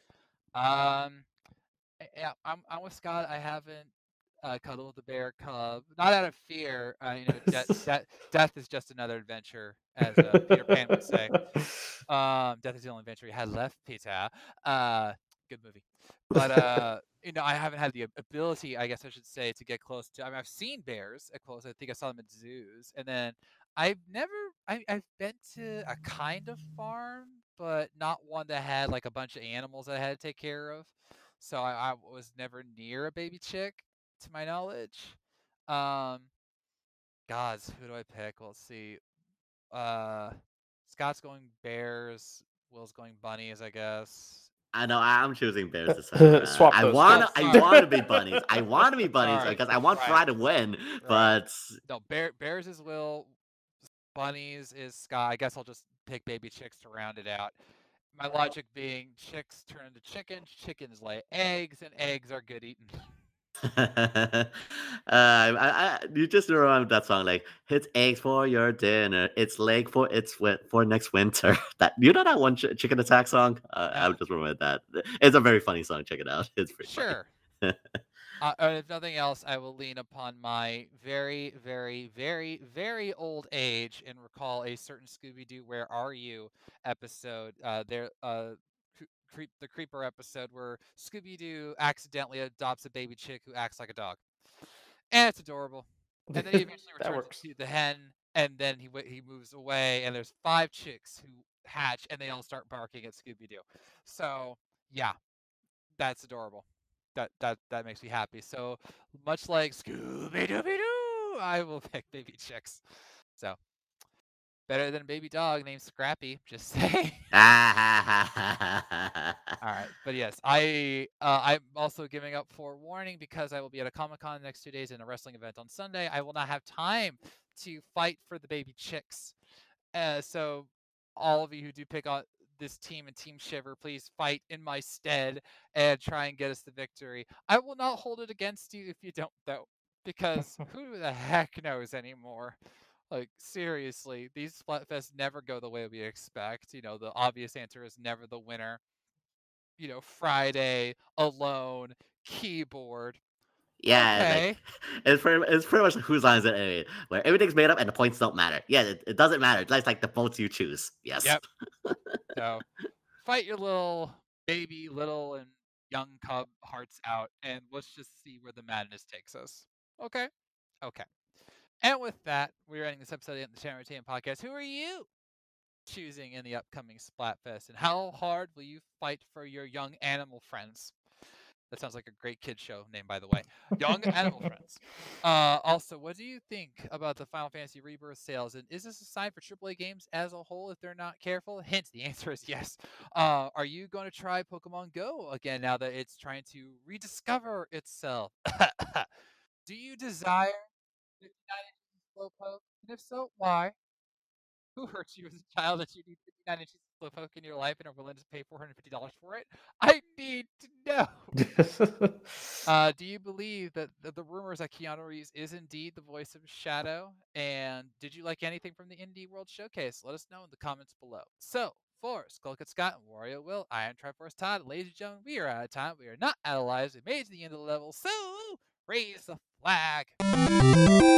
Yeah, I'm with Scott. I haven't cuddled with a bear cub, not out of fear. Death is just another adventure, as Peter Pan would say. Death is the only adventure he had left, Peter. Good movie. But I haven't had the ability, I guess I should say, to get close to. I mean, I've seen bears at close. I think I saw them at zoos, and then I've been to a kind of farm, but not one that had like a bunch of animals that I had to take care of. So I was never near a baby chick, to my knowledge. Gods, who do I pick? Let's see. Scott's going bears. Will's going bunnies, I guess. I know I'm choosing bears this time around. Swap those Oh, things. I sorry. want to be bunnies. I want to be bunnies Sorry. because I want Right. Fry to win. Right. But No, bears is Will. Bunnies is Scott. I guess I'll just pick baby chicks to round it out. My logic being chicks turn into chickens, chickens lay eggs, and eggs are good eaten. you just remember that song like "It's eggs for your dinner, it's leg for next winter." That you know that one Chicken Attack song? I No. just remembered that. It's a very funny song. Check it out. It's pretty Sure. funny. If nothing else, I will lean upon my very, very, very, very old age and recall a certain Scooby-Doo "Where Are You" episode. The Creeper episode where Scooby-Doo accidentally adopts a baby chick who acts like a dog, and it's adorable. And then he eventually That returns works. to the hen, and then he moves away, and there's 5 chicks who hatch, and they all start barking at Scooby-Doo. So yeah, that's adorable. That makes me happy. So much like Scooby Dooby Doo, I will pick baby chicks. So better than a baby dog named Scrappy. Just say. All right, but yes, I'm also giving up forewarning because I will be at a Comic-Con the next 2 days and a wrestling event on Sunday. I will not have time to fight for the baby chicks. So all of you who do pick on this team and Team Shiver, please fight in my stead and try and get us the victory. I will not hold it against you if you don't, though, because who the heck knows anymore? Like, seriously, these Splatfests never go the way we expect. You know, the obvious answer is never the winner. You know, Friday, alone, keyboard. Yeah, Okay. it's pretty much whose line is it anyway, where everything's made up and the points don't matter. Yeah, it doesn't matter. It's like the votes you choose. Yes. Yep. So fight your little baby, little and young cub hearts out, and let's just see where the madness takes us. Okay? Okay. And with that, we're ending this episode of the Channel Entertainment Podcast. Who are you choosing in the upcoming Splatfest? And how hard will you fight for your young animal friends? That sounds like a great kid show name, by the way. Young Animal Friends. Also, what do you think about the Final Fantasy Rebirth sales? And is this a sign for AAA games as a whole if they're not careful? Hint, the answer is yes. Are you going to try Pokemon Go again now that it's trying to rediscover itself? Do you desire 59 inches of Slowpoke? And if so, why? Who hurt you as a child that you need 59 inches of Slowpoke in your life and are willing to pay $450 for it? I need to know. Do you believe that the rumors that Keanu Reeves is indeed the voice of Shadow? And did you like anything from the Indie World Showcase? Let us know in the comments below. So, for Skullcut Scott and Wario Will, I am Triforce Todd. Ladies and gentlemen, we are out of time. We are not out of lives. We made it to the end of the level. So, raise the flag.